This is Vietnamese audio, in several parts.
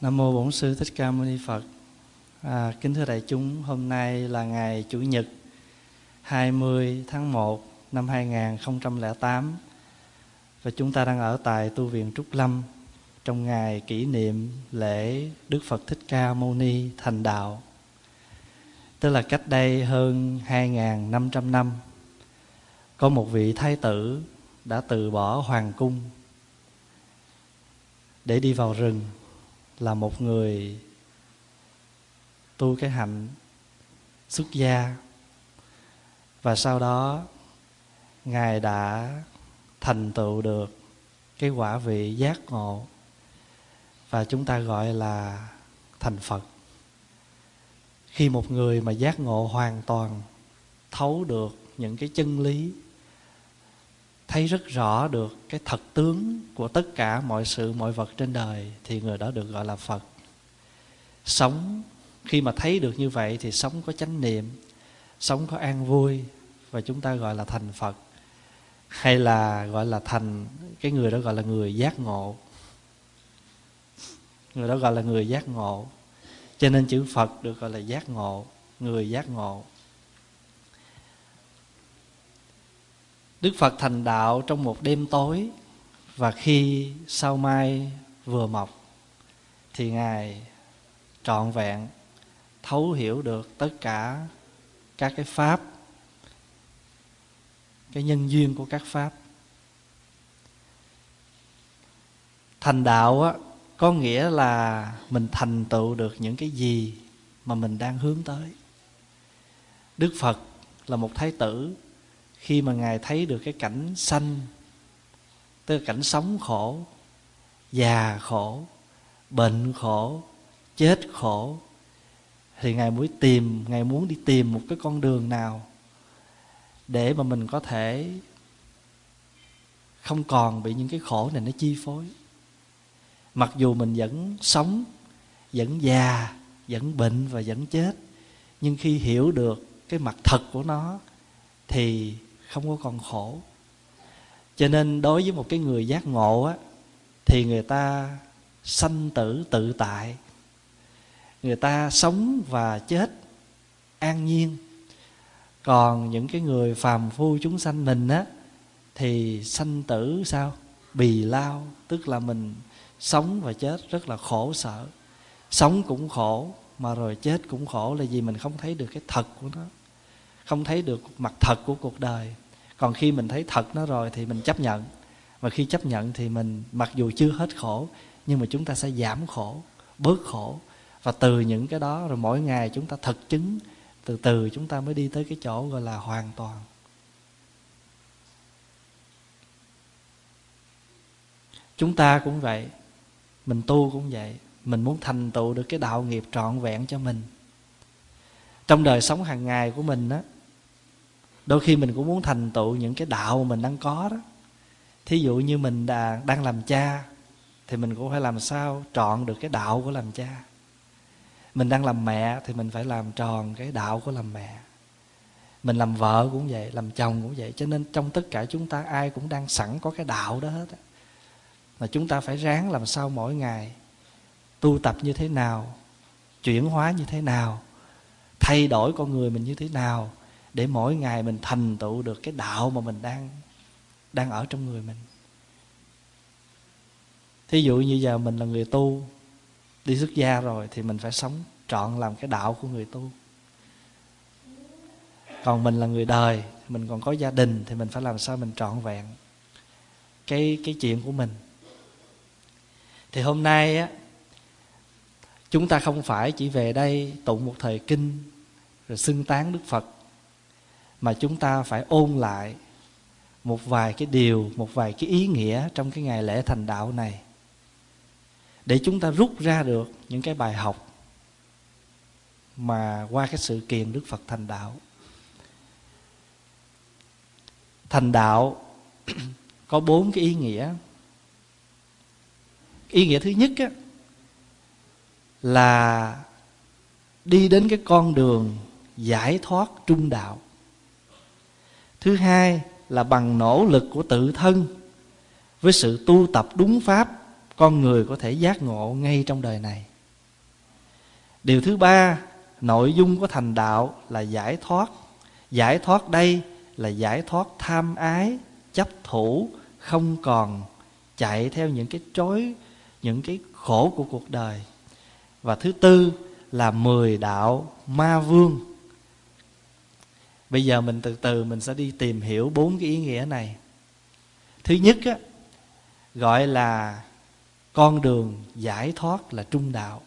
Nam mô Bổn Sư Thích Ca Mâu Ni Phật. Kính thưa đại chúng, hôm nay là ngày Chủ nhật 20 tháng 1 năm 2008 và chúng ta đang ở tại tu viện Trúc Lâm trong ngày kỷ niệm lễ Đức Phật Thích Ca Mâu Ni thành đạo. Tức là cách đây hơn 2.500 năm, có một vị thái tử đã từ bỏ hoàng cung để đi vào rừng, là một người tu cái hạnh xuất gia. Và sau đó Ngài đã thành tựu được cái quả vị giác ngộ, và chúng ta gọi là thành Phật. Khi một người mà giác ngộ hoàn toàn, thấu được những cái chân lý, thấy rất rõ được cái thật tướng của tất cả mọi sự mọi vật trên đời, thì người đó được gọi là Phật. Sống khi mà thấy được như vậy thì sống có chánh niệm, sống có an vui, và chúng ta gọi là thành Phật. Hay là gọi là thành, cái người đó gọi là người giác ngộ. Người đó gọi là người giác ngộ. Cho nên chữ Phật được gọi là giác ngộ, người giác ngộ. Đức Phật thành đạo trong một đêm tối, và khi sao mai vừa mọc thì Ngài trọn vẹn thấu hiểu được tất cả các cái pháp, cái nhân duyên của các pháp. Thành đạo á, có nghĩa là mình thành tựu được những cái gì mà mình đang hướng tới. Đức Phật là một thái tử, khi mà Ngài thấy được cái cảnh sanh, tức là cảnh sống khổ, già khổ, bệnh khổ, chết khổ, thì Ngài muốn đi tìm một cái con đường nào để mà mình có thể không còn bị những cái khổ này nó chi phối. Mặc dù mình vẫn sống, vẫn già, vẫn bệnh và vẫn chết, nhưng khi hiểu được cái mặt thật của nó thì không có còn khổ. Cho nên đối với một cái người giác ngộ á, thì người ta sanh tử tự tại, người ta sống và chết an nhiên. Còn những cái người phàm phu chúng sanh mình á, thì sanh tử sao? Bì lao, tức là mình sống và chết rất là khổ sở. Sống cũng khổ, mà rồi chết cũng khổ, là vì mình không thấy được cái thật của nó, không thấy được mặt thật của cuộc đời. Còn khi mình thấy thật nó rồi thì mình chấp nhận. Và khi chấp nhận thì mình mặc dù chưa hết khổ, nhưng mà chúng ta sẽ giảm khổ, bớt khổ. Và từ những cái đó rồi mỗi ngày chúng ta thực chứng, từ từ chúng ta mới đi tới cái chỗ gọi là hoàn toàn. Chúng ta cũng vậy, mình tu cũng vậy. Mình muốn thành tựu được cái đạo nghiệp trọn vẹn cho mình. Trong đời sống hàng ngày của mình á, đôi khi mình cũng muốn thành tựu những cái đạo mà mình đang có đó. Thí dụ như mình đang làm cha, thì mình cũng phải làm sao trọn được cái đạo của làm cha. Mình đang làm mẹ thì mình phải làm tròn cái đạo của làm mẹ. Mình làm vợ cũng vậy, làm chồng cũng vậy. Cho nên trong tất cả chúng ta ai cũng đang sẵn có cái đạo đó hết. Mà chúng ta phải ráng làm sao mỗi ngày tu tập như thế nào, chuyển hóa như thế nào, thay đổi con người mình như thế nào, để mỗi ngày mình thành tựu được cái đạo mà mình đang ở trong người mình. Thí dụ như giờ mình là người tu, đi xuất gia rồi, thì mình phải sống trọn làm cái đạo của người tu. Còn mình là người đời, mình còn có gia đình, thì mình phải làm sao mình trọn vẹn cái chuyện của mình. Thì hôm nay á, chúng ta không phải chỉ về đây tụng một thời kinh rồi xưng tán Đức Phật, mà chúng ta phải ôn lại một vài cái điều, một vài cái ý nghĩa trong cái ngày lễ thành đạo này, để chúng ta rút ra được những cái bài học mà qua cái sự kiện Đức Phật thành đạo. Thành đạo có 4 cái ý nghĩa. Ý nghĩa thứ nhất á, là đi đến cái con đường giải thoát trung đạo. Thứ hai là bằng nỗ lực của tự thân, với sự tu tập đúng pháp, con người có thể giác ngộ ngay trong đời này. Điều thứ ba, nội dung của thành đạo là giải thoát. Giải thoát đây là giải thoát tham ái, chấp thủ, không còn chạy theo những cái trói, những cái khổ của cuộc đời. Và thứ tư là 10 đạo ma vương. Bây giờ mình từ từ mình sẽ đi tìm hiểu 4 cái ý nghĩa này. Thứ nhất á, gọi là con đường giải thoát là trung đạo.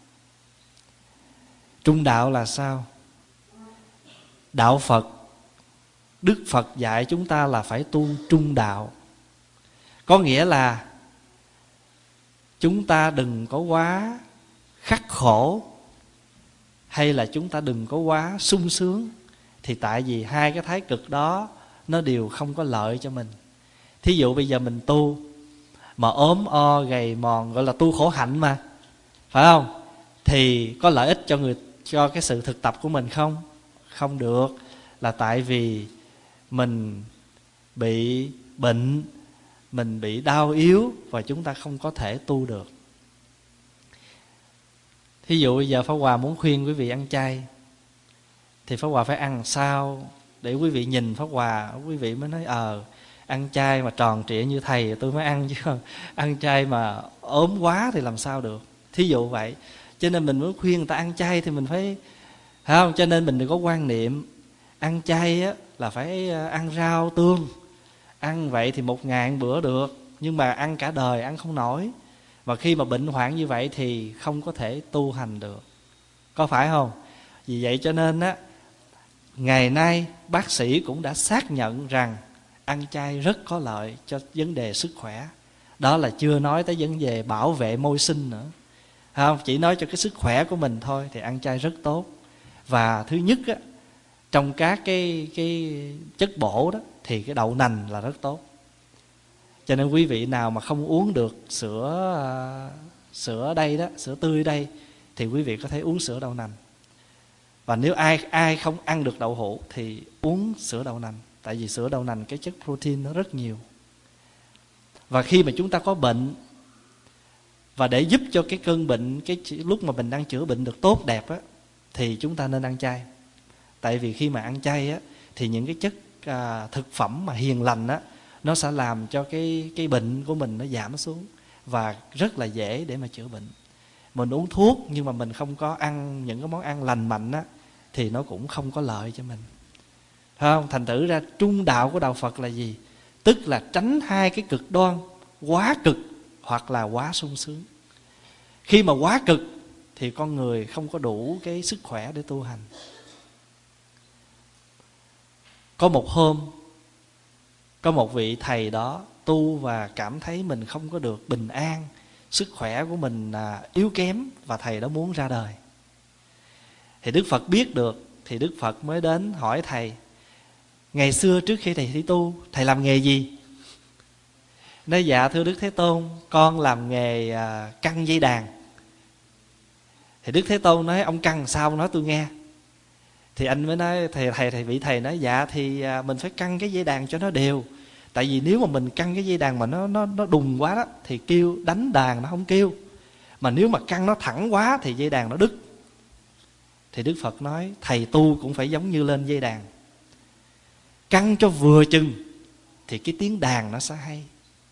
Trung đạo là sao? Đạo Phật, Đức Phật dạy chúng ta là phải tu trung đạo. Có nghĩa là chúng ta đừng có quá khắc khổ, hay là chúng ta đừng có quá sung sướng. Thì tại vì hai cái thái cực đó nó đều không có lợi cho mình. Thí dụ bây giờ mình tu mà ốm o gầy mòn, gọi là tu khổ hạnh mà, phải không? Thì có lợi ích cho cái sự thực tập của mình không? Không được. Là tại vì mình bị bệnh, mình bị đau yếu, và chúng ta không có thể tu được. Thí dụ bây giờ Pháp Hòa muốn khuyên quý vị ăn chay, thì Pháp Hòa phải ăn sao để quý vị nhìn Pháp Hòa, quý vị mới nói ăn chay mà tròn trịa như thầy tôi mới ăn, chứ không ăn chay mà ốm quá thì làm sao được. Thí dụ vậy. Cho nên mình muốn khuyên người ta ăn chay thì mình phải không? Cho nên mình đừng có quan niệm ăn chay á, là phải ăn rau tương. Ăn vậy thì 1 ngày bữa được, nhưng mà ăn cả đời ăn không nổi. Và khi mà bệnh hoạn như vậy thì không có thể tu hành được. Có phải không? Vì vậy cho nên á, ngày nay bác sĩ cũng đã xác nhận rằng ăn chay rất có lợi cho vấn đề sức khỏe. Đó là chưa nói tới vấn đề bảo vệ môi sinh nữa, không? Chỉ nói cho cái sức khỏe của mình thôi thì ăn chay rất tốt. Và thứ nhất á, trong các cái chất bổ đó thì cái đậu nành là rất tốt. Cho nên quý vị nào mà không uống được sữa đây đó, sữa tươi đây, thì quý vị có thể uống sữa đậu nành. Và nếu ai không ăn được đậu hũ thì uống sữa đậu nành. Tại vì sữa đậu nành cái chất protein nó rất nhiều. Và khi mà chúng ta có bệnh, và để giúp cho cái cơn bệnh, cái lúc mà mình đang chữa bệnh được tốt đẹp á, thì chúng ta nên ăn chay. Tại vì khi mà ăn chay á, thì những cái chất thực phẩm mà hiền lành á, nó sẽ làm cho cái bệnh của mình nó giảm xuống, và rất là dễ để mà chữa bệnh. Mình uống thuốc nhưng mà mình không có ăn những cái món ăn lành mạnh á, thì nó cũng không có lợi cho mình. Phải không? Thành thử ra trung đạo của đạo Phật là gì? Tức là tránh hai cái cực đoan, quá cực hoặc là quá sung sướng. Khi mà quá cực thì con người không có đủ cái sức khỏe để tu hành. Có một hôm, có một vị thầy đó tu và cảm thấy mình không có được bình an, sức khỏe của mình yếu kém, và thầy đó muốn ra đời. Thì Đức Phật biết được, thì Đức Phật mới đến hỏi thầy: ngày xưa trước khi thầy đi tu, thầy làm nghề gì? Nói: dạ thưa Đức Thế Tôn, con làm nghề căng dây đàn. Thì Đức Thế Tôn nói: ông căng sao? Ông nói tôi nghe. Thì anh mới nói, vị thầy nói: dạ thì mình phải căng cái dây đàn cho nó đều. Tại vì nếu mà mình căng cái dây đàn mà nó đùng quá đó, thì kêu đánh đàn nó không kêu. Mà nếu mà căng nó thẳng quá thì dây đàn nó đứt. Thì Đức Phật nói: thầy tu cũng phải giống như lên dây đàn, căng cho vừa chừng thì cái tiếng đàn nó sẽ hay.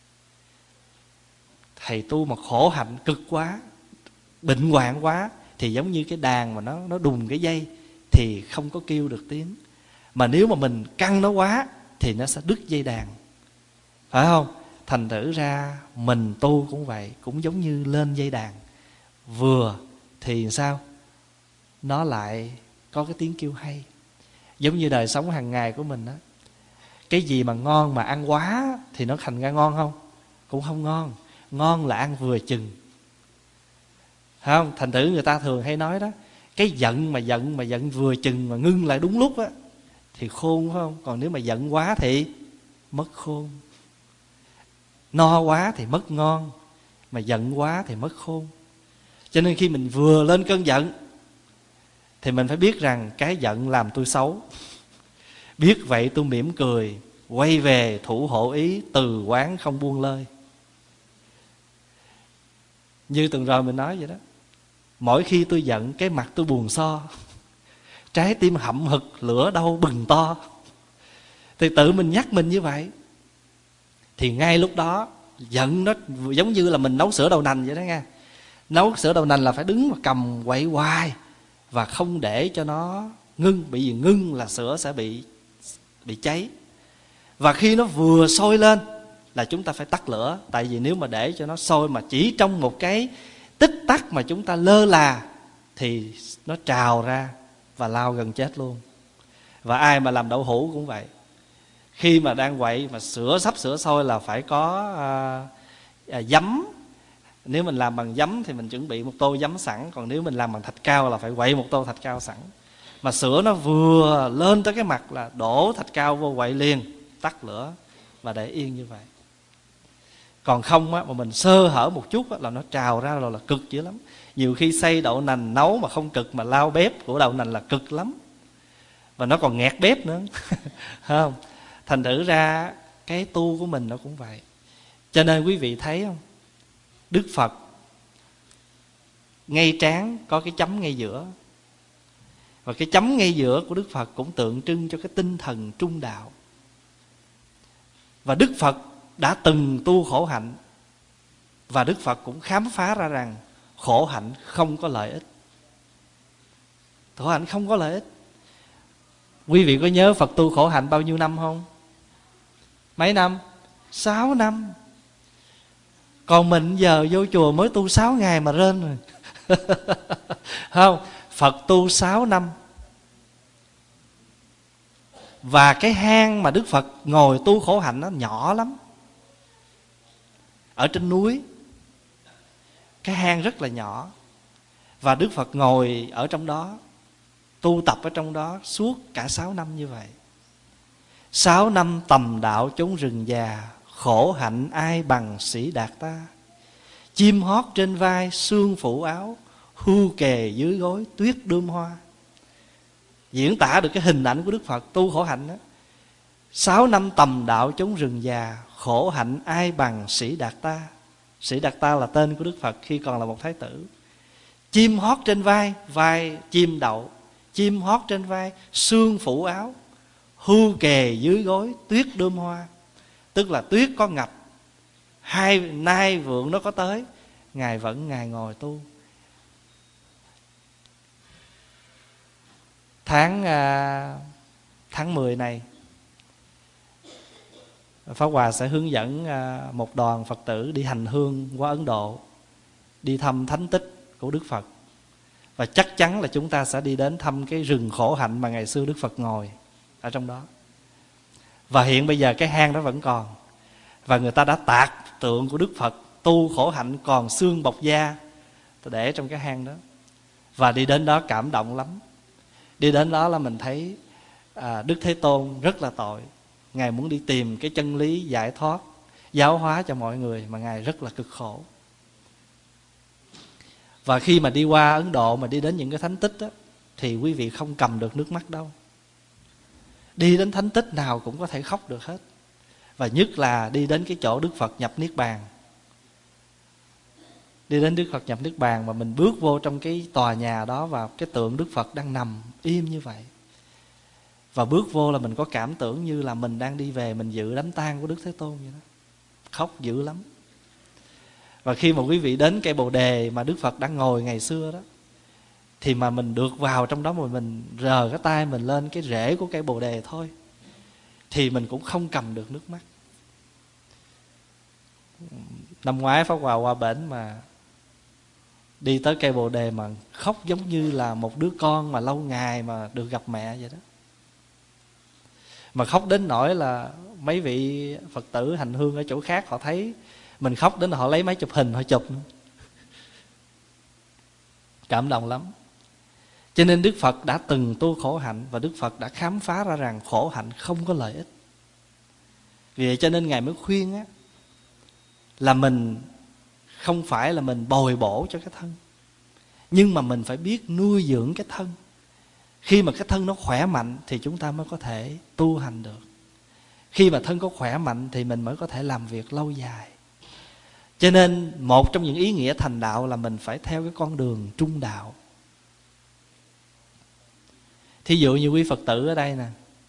Thầy tu mà khổ hạnh cực quá, bệnh hoạn quá, thì giống như cái đàn mà nó đùng cái dây thì không có kêu được tiếng. Mà nếu mà mình căng nó quá thì nó sẽ đứt dây đàn. Phải không? Thành thử ra mình tu cũng vậy, cũng giống như lên dây đàn. Vừa thì sao? Nó lại có cái tiếng kêu hay. Giống như đời sống hàng ngày của mình đó. Cái gì mà ngon mà ăn quá thì nó thành ra ngon không? Cũng không ngon. Ngon là ăn vừa chừng. Phải không? Thành thử người ta thường hay nói đó, cái giận vừa chừng mà ngưng lại đúng lúc á thì khôn, phải không? Còn nếu mà giận quá thì mất khôn. No quá thì mất ngon, mà giận quá thì mất khôn. Cho nên khi mình vừa lên cơn giận thì mình phải biết rằng cái giận làm tôi xấu. Biết vậy tôi mỉm cười, quay về thủ hộ ý, từ quán không buông lơi. Như tuần rồi mình nói vậy đó, Mỗi khi tôi giận, cái mặt tôi buồn so, trái tim hậm hực, lửa đau bừng to. Thì tự mình nhắc mình như vậy, thì ngay lúc đó giận nó giống như là mình nấu sữa đậu nành vậy đó nha. Nấu sữa đậu nành là phải đứng mà cầm quậy hoài, và không để cho nó ngưng, bởi vì ngưng là sữa sẽ bị cháy. Và khi nó vừa sôi lên là chúng ta phải tắt lửa. Tại vì nếu mà để cho nó sôi mà chỉ trong một cái tích tắc mà chúng ta lơ là, thì nó trào ra và lao gần chết luôn. Và ai mà làm đậu hũ cũng vậy. Khi mà đang quậy mà sắp sửa sôi là phải có giấm. Nếu mình làm bằng giấm thì mình chuẩn bị một tô giấm sẵn. Còn nếu mình làm bằng thạch cao là phải quậy một tô thạch cao sẵn. Mà sữa nó vừa lên tới cái mặt là đổ thạch cao vô quậy liền, tắt lửa và để yên như vậy. Còn không á, mà mình sơ hở một chút á, là nó trào ra rồi là cực dữ lắm. Nhiều khi xay đậu nành nấu mà không cực, mà lao bếp của đậu nành là cực lắm. Và nó còn nghẹt bếp nữa. Không? Thành thử ra cái tu của mình nó cũng vậy. Cho nên quý vị thấy không, Đức Phật ngay trán có cái chấm ngay giữa. Và cái chấm ngay giữa của Đức Phật cũng tượng trưng cho cái tinh thần trung đạo. Và Đức Phật đã từng tu khổ hạnh, và Đức Phật cũng khám phá ra rằng khổ hạnh không có lợi ích. Khổ hạnh không có lợi ích. Quý vị có nhớ Phật tu khổ hạnh bao nhiêu năm không? Mấy năm? 6 năm. Còn mình giờ vô chùa mới tu 6 ngày mà rên rồi. Không, Phật tu 6 năm. Và cái hang mà Đức Phật ngồi tu khổ hạnh nó nhỏ lắm. Ở trên núi, cái hang rất là nhỏ. Và Đức Phật ngồi ở trong đó, tu tập ở trong đó suốt cả 6 năm như vậy. 6 năm tầm đạo chốn rừng già, khổ hạnh ai bằng sĩ đạt ta. Chim hót trên vai, sương phủ áo, hưu kề dưới gối, tuyết đơm hoa. Diễn tả được cái hình ảnh của Đức Phật tu khổ hạnh đó. 6 năm tầm đạo chốn rừng già, khổ hạnh ai bằng sĩ đạt ta. Sĩ đạt ta là tên của Đức Phật khi còn là một thái tử. Chim hót trên vai, vai chim đậu, chim hót trên vai, sương phủ áo, hưu kề dưới gối, tuyết đơm hoa. Tức là tuyết có ngập, hai nai vượng nó có tới, Ngài vẫn ngồi tu. Tháng 10 này, Pháp Hòa sẽ hướng dẫn một đoàn Phật tử đi hành hương qua Ấn Độ, đi thăm thánh tích của Đức Phật. Và chắc chắn là chúng ta sẽ đi đến thăm cái rừng khổ hạnh mà ngày xưa Đức Phật ngồi ở trong đó. Và hiện bây giờ cái hang đó vẫn còn. Và người ta đã tạc tượng của Đức Phật tu khổ hạnh còn xương bọc da để trong cái hang đó. Và đi đến đó cảm động lắm. Đi đến đó là mình thấy Đức Thế Tôn rất là tội. Ngài muốn đi tìm cái chân lý giải thoát, giáo hóa cho mọi người, mà Ngài rất là cực khổ. Và khi mà đi qua Ấn Độ mà đi đến những cái thánh tích đó, thì quý vị không cầm được nước mắt đâu. Đi đến thánh tích nào cũng có thể khóc được hết. Và nhất là đi đến cái chỗ Đức Phật nhập Niết Bàn. Đi đến Đức Phật nhập Niết Bàn mà mình bước vô trong cái tòa nhà đó, và cái tượng Đức Phật đang nằm im như vậy. Và bước vô là mình có cảm tưởng như là mình đang đi về, mình dự đám tang của Đức Thế Tôn vậy đó. Khóc dữ lắm. Và khi mà quý vị đến cây Bồ Đề mà Đức Phật đang ngồi ngày xưa đó, thì mà mình được vào trong đó mà mình rờ cái tay mình lên cái rễ của cây Bồ Đề thôi, thì mình cũng không cầm được nước mắt. Năm ngoái Pháp Hòa qua bển mà đi tới cây Bồ Đề mà khóc giống như là một đứa con mà lâu ngày mà được gặp mẹ vậy đó. Mà khóc đến nỗi là mấy vị Phật tử hành hương ở chỗ khác họ thấy mình khóc đến họ lấy máy chụp hình họ chụp nữa. Cảm động lắm. Cho nên Đức Phật đã từng tu khổ hạnh, và Đức Phật đã khám phá ra rằng khổ hạnh không có lợi ích. Vì vậy cho nên Ngài mới khuyên á, là mình không phải là mình bồi bổ cho cái thân, nhưng mà mình phải biết nuôi dưỡng cái thân. Khi mà cái thân nó khỏe mạnh thì chúng ta mới có thể tu hành được. Khi mà thân có khỏe mạnh thì mình mới có thể làm việc lâu dài. Cho nên một trong những ý nghĩa thành đạo là mình phải theo cái con đường trung đạo. Thí dụ như quý Phật tử ở đây nè,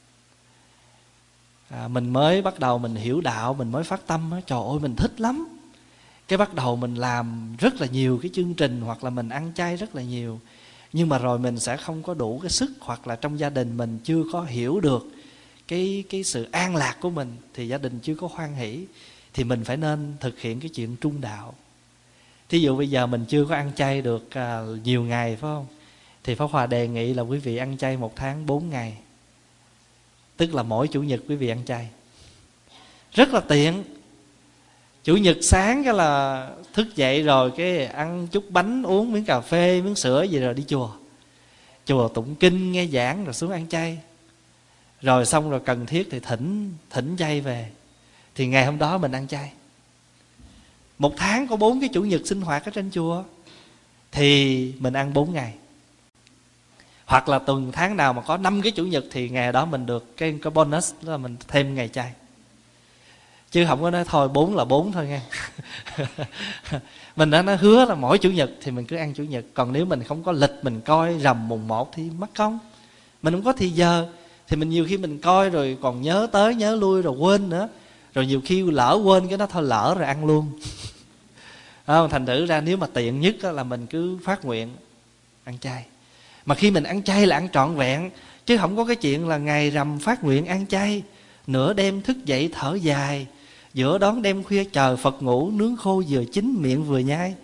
mình mới bắt đầu mình hiểu đạo, mình mới phát tâm á, trời ơi mình thích lắm. Cái bắt đầu mình làm rất là nhiều cái chương trình, hoặc là mình ăn chay rất là nhiều, nhưng mà rồi mình sẽ không có đủ cái sức, hoặc là trong gia đình mình chưa có hiểu được cái sự an lạc của mình, thì gia đình chưa có hoan hỷ, thì mình phải nên thực hiện cái chuyện trung đạo. Thí dụ bây giờ mình chưa có ăn chay được nhiều ngày, phải không? Thì Pháp Hòa đề nghị là quý vị ăn chay 1 tháng 4 ngày. Tức là mỗi Chủ nhật quý vị ăn chay. Rất là tiện. Chủ nhật sáng cái là thức dậy rồi cái ăn chút bánh, uống miếng cà phê, miếng sữa gì rồi đi chùa. Chùa tụng kinh, nghe giảng rồi xuống ăn chay. Rồi xong rồi cần thiết thì thỉnh chay về. Thì ngày hôm đó mình ăn chay. 1 tháng có 4 cái chủ nhật sinh hoạt ở trên chùa, thì mình ăn 4 ngày. Hoặc là tuần tháng nào mà có 5 cái chủ nhật thì ngày đó mình được cái bonus, đó là mình thêm ngày chay. Chứ không có nói thôi 4 là 4 thôi nha. Mình đã nói hứa là mỗi chủ nhật thì mình cứ ăn chủ nhật. Còn nếu mình không có lịch, mình coi rằm mùng 1 thì mất công. Mình không có thì giờ, thì mình nhiều khi mình coi rồi còn nhớ tới nhớ lui rồi quên nữa. Rồi nhiều khi lỡ quên cái đó thôi lỡ rồi ăn luôn. Thành thử ra nếu mà tiện nhất là mình cứ phát nguyện ăn chay. Mà khi mình ăn chay là ăn trọn vẹn, chứ không có cái chuyện là ngày rằm phát nguyện ăn chay, nửa đêm thức dậy thở dài, giữa đón đêm khuya chờ Phật ngủ, nướng khô vừa chín miệng vừa nhai.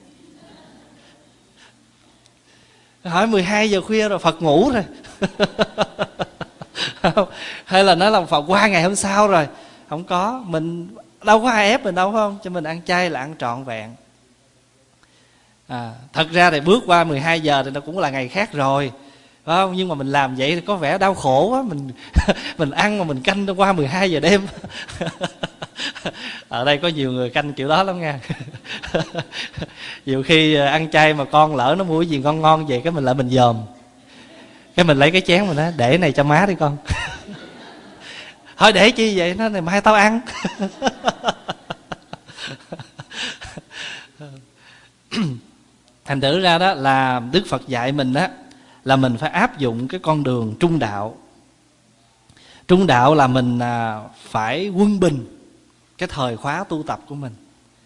Hỏi 12 giờ khuya rồi Phật ngủ rồi. Hay là nói là Phật qua ngày hôm sau rồi. Không có, mình đâu có ai ép mình đâu, phải không? Cho mình ăn chay là ăn trọn vẹn. Thật ra thì bước qua 12 giờ thì nó cũng là ngày khác rồi, phải không? Nhưng mà mình làm vậy thì có vẻ đau khổ quá. Mình ăn mà mình canh qua 12 giờ đêm. Ở đây có nhiều người canh kiểu đó lắm nha. Nhiều khi ăn chay mà con lỡ nó mua cái gì ngon ngon vậy, cái mình lại mình dòm, cái mình lấy cái chén mình nói để này cho má đi con. Thôi để chi vậy? Nó này mai tao ăn. Thành thử ra đó là Đức Phật dạy mình đó là mình phải áp dụng cái con đường trung đạo. Trung đạo là mình phải quân bình cái thời khóa tu tập của mình.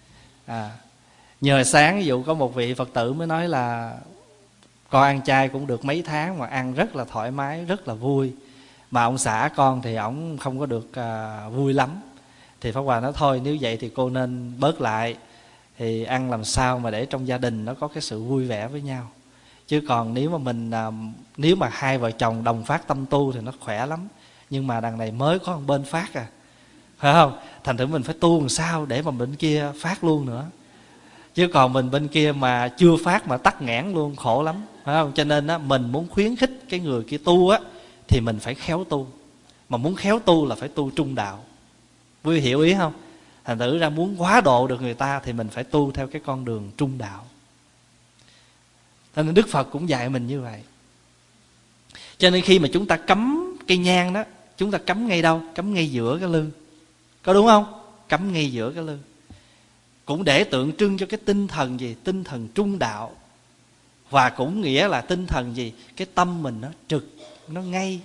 Nhờ sáng ví dụ có một vị Phật tử mới nói là con ăn chay cũng được mấy tháng mà ăn rất là thoải mái, rất là vui. Mà ông xã con thì ổng không có được vui lắm. Thì Pháp Hòa nói thôi nếu vậy thì cô nên bớt lại, thì ăn làm sao mà để trong gia đình nó có cái sự vui vẻ với nhau. Chứ còn nếu mà hai vợ chồng đồng phát tâm tu thì nó khỏe lắm. Nhưng mà đằng này mới có một bên phát phải không? Thành thử mình phải tu làm sao để mà bên kia phát luôn nữa. Chứ còn mình bên kia mà chưa phát mà tắc nghẽn luôn, khổ lắm, phải không? Cho nên mình muốn khuyến khích cái người kia tu thì mình phải khéo tu. Mà muốn khéo tu là phải tu trung đạo. Quý vị hiểu ý không? Thành thử ra muốn quá độ được người ta thì mình phải tu theo cái con đường trung đạo. Cho nên Đức Phật cũng dạy mình như vậy. Cho nên khi mà chúng ta cắm cây nhang đó, chúng ta cắm ngay đâu? Cắm ngay giữa cái lư. Có đúng không? Cắm ngay giữa cái lư. Cũng để tượng trưng cho cái tinh thần gì? Tinh thần trung đạo. Và cũng nghĩa là tinh thần gì? Cái tâm mình nó trực, nó ngay.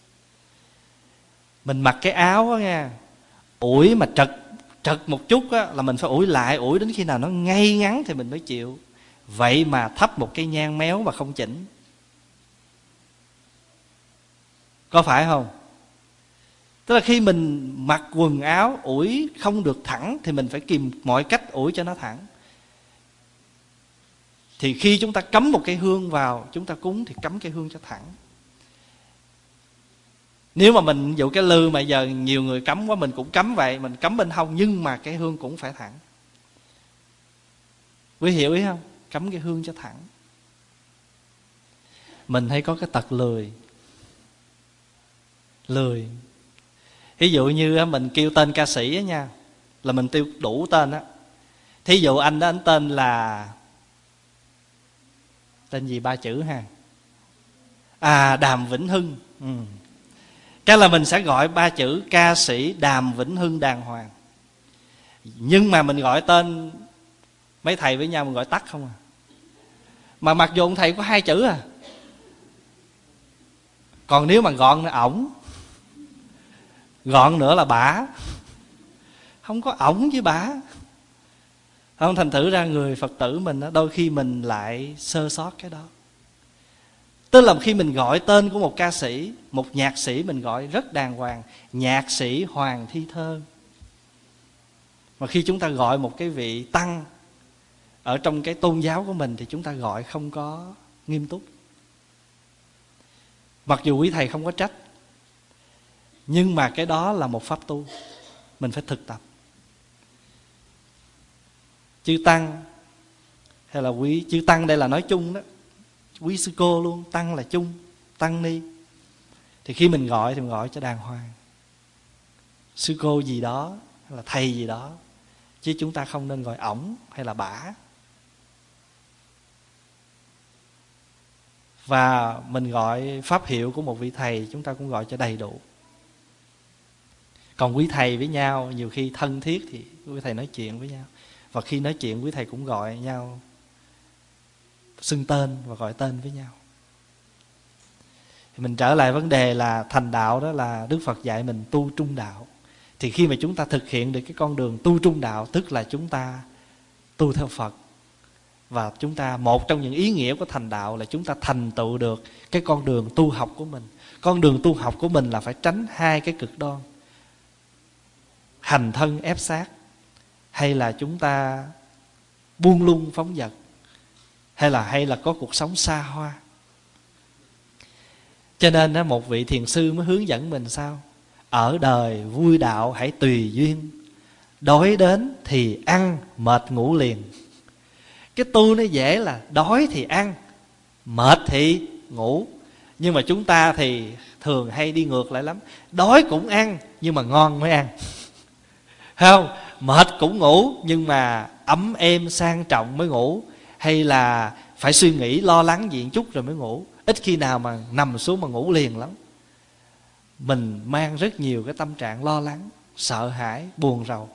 Mình mặc cái áo đó nha, ủi mà trật một chút là mình phải ủi lại, ủi đến khi nào nó ngay ngắn thì mình mới chịu. Vậy mà thắp một cây nhang méo mà không chỉnh, có phải không? Tức là khi mình mặc quần áo ủi không được thẳng thì mình phải tìm mọi cách ủi cho nó thẳng. Thì khi chúng ta cắm một cây hương vào, chúng ta cúng thì cắm cây hương cho thẳng. Nếu mà mình ví dụ cái lư mà giờ nhiều người cắm quá, mình cũng cắm vậy, mình cắm bên hông nhưng mà cái hương cũng phải thẳng. Quý hiểu ý không? Cắm cái hương cho thẳng. Mình hay có cái tật lười. Ví dụ như mình kêu tên ca sĩ nha, là mình tiêu đủ tên á. Thí dụ anh đó, anh tên là tên gì 3 chữ ha? Đàm Vĩnh Hưng. Cái là mình sẽ gọi 3 chữ ca sĩ Đàm Vĩnh Hưng đàng hoàng. Nhưng mà mình gọi tên Mấy thầy với nhau mình gọi tắt không à. Mà mặc dù ông thầy có 2 chữ à. Còn nếu mà gọn là ổng, gọn nữa là bả. Không có ổng với bả. Không, thành thử ra người Phật tử mình đó, đôi khi mình lại sơ sót cái đó. Tức là khi mình gọi tên của một ca sĩ, một nhạc sĩ, mình gọi rất đàng hoàng: nhạc sĩ Hoàng Thi Thơ. Mà khi chúng ta gọi một cái vị tăng ở trong cái tôn giáo của mình thì chúng ta gọi không có nghiêm túc. Mặc dù quý thầy không có trách, nhưng mà cái đó là một pháp tu, mình phải thực tập. Chư tăng hay là quý chư tăng, đây là nói chung đó, quý sư cô luôn, tăng là chung, tăng ni. Thì khi mình gọi thì mình gọi cho đàng hoàng, sư cô gì đó hay là thầy gì đó, chứ chúng ta không nên gọi ổng hay là bả. Và mình gọi pháp hiệu của một vị thầy, chúng ta cũng gọi cho đầy đủ. Còn quý thầy với nhau nhiều khi thân thiết thì quý thầy nói chuyện với nhau, và khi nói chuyện quý thầy cũng gọi nhau xưng tên và gọi tên với nhau. Thì mình trở lại vấn đề là thành đạo, đó là Đức Phật dạy mình tu trung đạo. Thì khi mà chúng ta thực hiện được cái con đường tu trung đạo, tức là chúng ta tu theo Phật. Và chúng ta, một trong những ý nghĩa của thành đạo là chúng ta thành tựu được cái con đường tu học của mình. Con đường tu học của mình là phải tránh 2 cái cực đoan: hành thân ép sát, hay là chúng ta buông lung phóng dật, hay là có cuộc sống xa hoa. Cho nên một vị thiền sư mới hướng dẫn mình sao: ở đời vui đạo hãy tùy duyên, đói đến thì ăn, mệt ngủ liền. Cái tu nó dễ là đói thì ăn, mệt thì ngủ. Nhưng mà chúng ta thì thường hay đi ngược lại lắm: đói cũng ăn nhưng mà ngon mới ăn, không? Mệt cũng ngủ nhưng mà ấm êm sang trọng mới ngủ, hay là phải suy nghĩ lo lắng gì một chút rồi mới ngủ. Ít khi nào mà nằm xuống mà ngủ liền lắm. Mình mang rất nhiều cái tâm trạng lo lắng, sợ hãi, buồn rầu.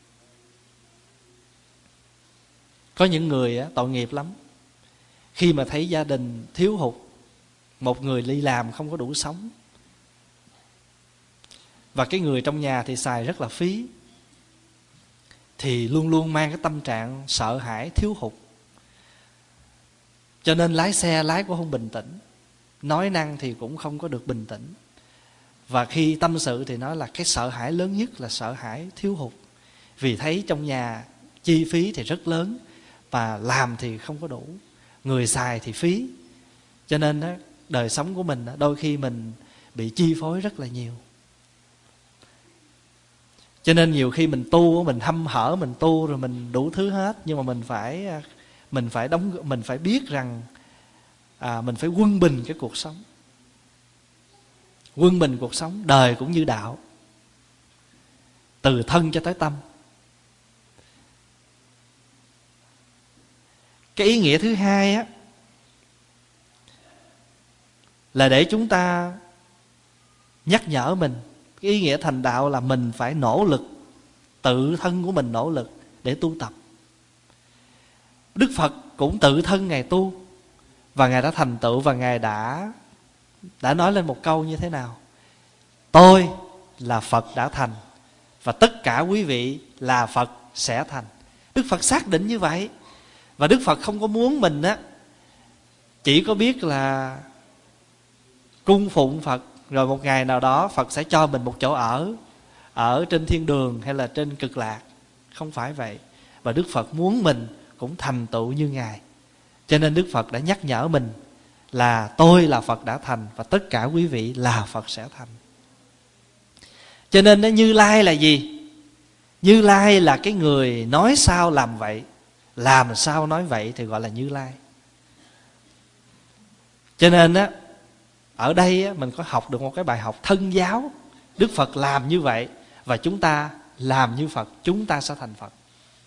Có những người tội nghiệp lắm, khi mà thấy gia đình thiếu hụt, một người đi làm không có đủ sống, và cái người trong nhà thì xài rất là phí, thì luôn luôn mang cái tâm trạng sợ hãi, thiếu hụt. Cho nên lái xe lái cũng không bình tĩnh, nói năng thì cũng không có được bình tĩnh. Và khi tâm sự thì nói là cái sợ hãi lớn nhất là sợ hãi thiếu hụt. Vì thấy trong nhà chi phí thì rất lớn, và làm thì không có đủ, người xài thì phí. Cho nên đời sống của mình đôi khi mình bị chi phối rất là nhiều. Cho nên nhiều khi mình tu, mình hăm hở mình tu rồi mình đủ thứ hết, nhưng mà mình phải biết rằng mình phải quân bình cái cuộc sống. Quân bình cuộc sống, đời cũng như đạo, từ thân cho tới tâm. Cái ý nghĩa thứ hai là để chúng ta nhắc nhở mình. Cái ý nghĩa thành đạo là mình phải nỗ lực, tự thân của mình nỗ lực để tu tập. Đức Phật cũng tự thân Ngài tu, và Ngài đã thành tựu, và Ngài đã nói lên một câu như thế nào: tôi là Phật đã thành, và tất cả quý vị là Phật sẽ thành. Đức Phật xác định như vậy. Và Đức Phật không có muốn mình chỉ có biết là cung phụng Phật, rồi một ngày nào đó Phật sẽ cho mình một chỗ ở trên thiên đường hay là trên cực lạc. Không phải vậy. Và Đức Phật muốn mình cũng thành tựu như Ngài. Cho nên Đức Phật đã nhắc nhở mình là tôi là Phật đã thành, và tất cả quý vị là Phật sẽ thành. Cho nên Như Lai là gì? Như Lai là cái người nói sao làm vậy, làm sao nói vậy thì gọi là Như Lai. Cho nên ở đây mình có học được một cái bài học thân giáo. Đức Phật làm như vậy, và chúng ta làm như Phật, chúng ta sẽ thành Phật.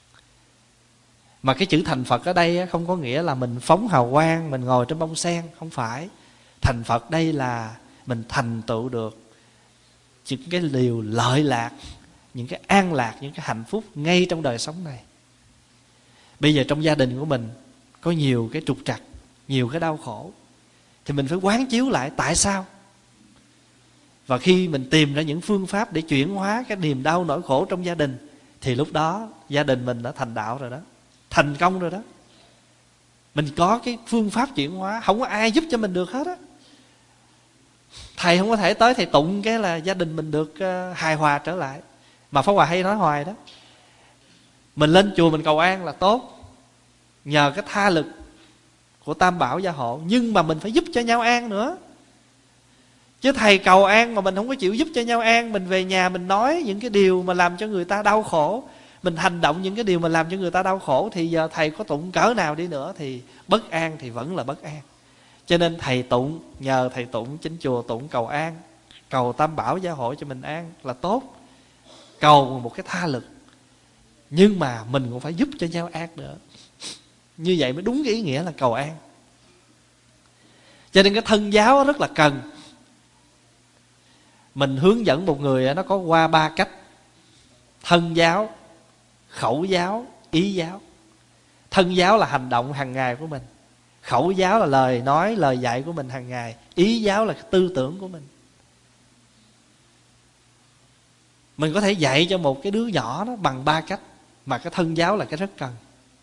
Mà cái chữ thành Phật ở đây không có nghĩa là mình phóng hào quang, mình ngồi trên bông sen. Không phải. Thành Phật đây là mình thành tựu được những cái điều lợi lạc, những cái an lạc, những cái hạnh phúc ngay trong đời sống này. Bây giờ trong gia đình của mình có nhiều cái trục trặc, nhiều cái đau khổ, thì mình phải quán chiếu lại tại sao. Và khi mình tìm ra những phương pháp để chuyển hóa cái niềm đau nỗi khổ trong gia đình, thì lúc đó gia đình mình đã thành đạo rồi đó, thành công rồi đó. Mình có cái phương pháp chuyển hóa, không có ai giúp cho mình được hết á. Thầy không có thể tới thầy tụng cái là gia đình mình được hài hòa trở lại. Mà Pháp Hòa hay nói hoài đó, mình lên chùa mình cầu an là tốt, nhờ cái tha lực của Tam Bảo gia hộ, nhưng mà mình phải giúp cho nhau an nữa. Chứ thầy cầu an mà mình không có chịu giúp cho nhau an, mình về nhà mình nói những cái điều mà làm cho người ta đau khổ, mình hành động những cái điều mà làm cho người ta đau khổ, thì giờ thầy có tụng cỡ nào đi nữa thì bất an thì vẫn là bất an. Cho nên thầy tụng, nhờ thầy tụng, chính chùa tụng cầu an, cầu Tam Bảo gia hộ cho mình an là tốt, cầu một cái tha lực. Nhưng mà mình cũng phải giúp cho nhau an nữa. Như vậy mới đúng cái ý nghĩa là cầu an. Cho nên cái thân giáo rất là cần. Mình hướng dẫn một người nó có qua 3 cách: thân giáo, khẩu giáo, ý giáo. Thân giáo là hành động hàng ngày của mình, khẩu giáo là lời nói, lời dạy của mình hàng ngày, ý giáo là cái tư tưởng của mình. Mình có thể dạy cho một cái đứa nhỏ đó bằng 3 cách, mà cái thân giáo là cái rất cần.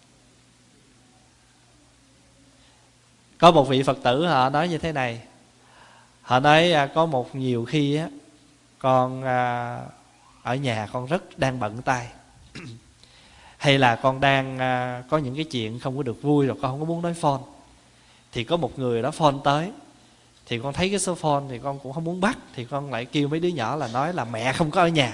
Có một vị Phật tử họ nói như thế này. Họ nói có một nhiều khi á, con ở nhà con rất đang bận tay hay là con đang có những cái chuyện không có được vui rồi, con không có muốn nói phone. Thì có một người đó phone tới, thì con thấy cái số phone thì con cũng không muốn bắt, thì con lại kêu mấy đứa nhỏ là nói là mẹ không có ở nhà.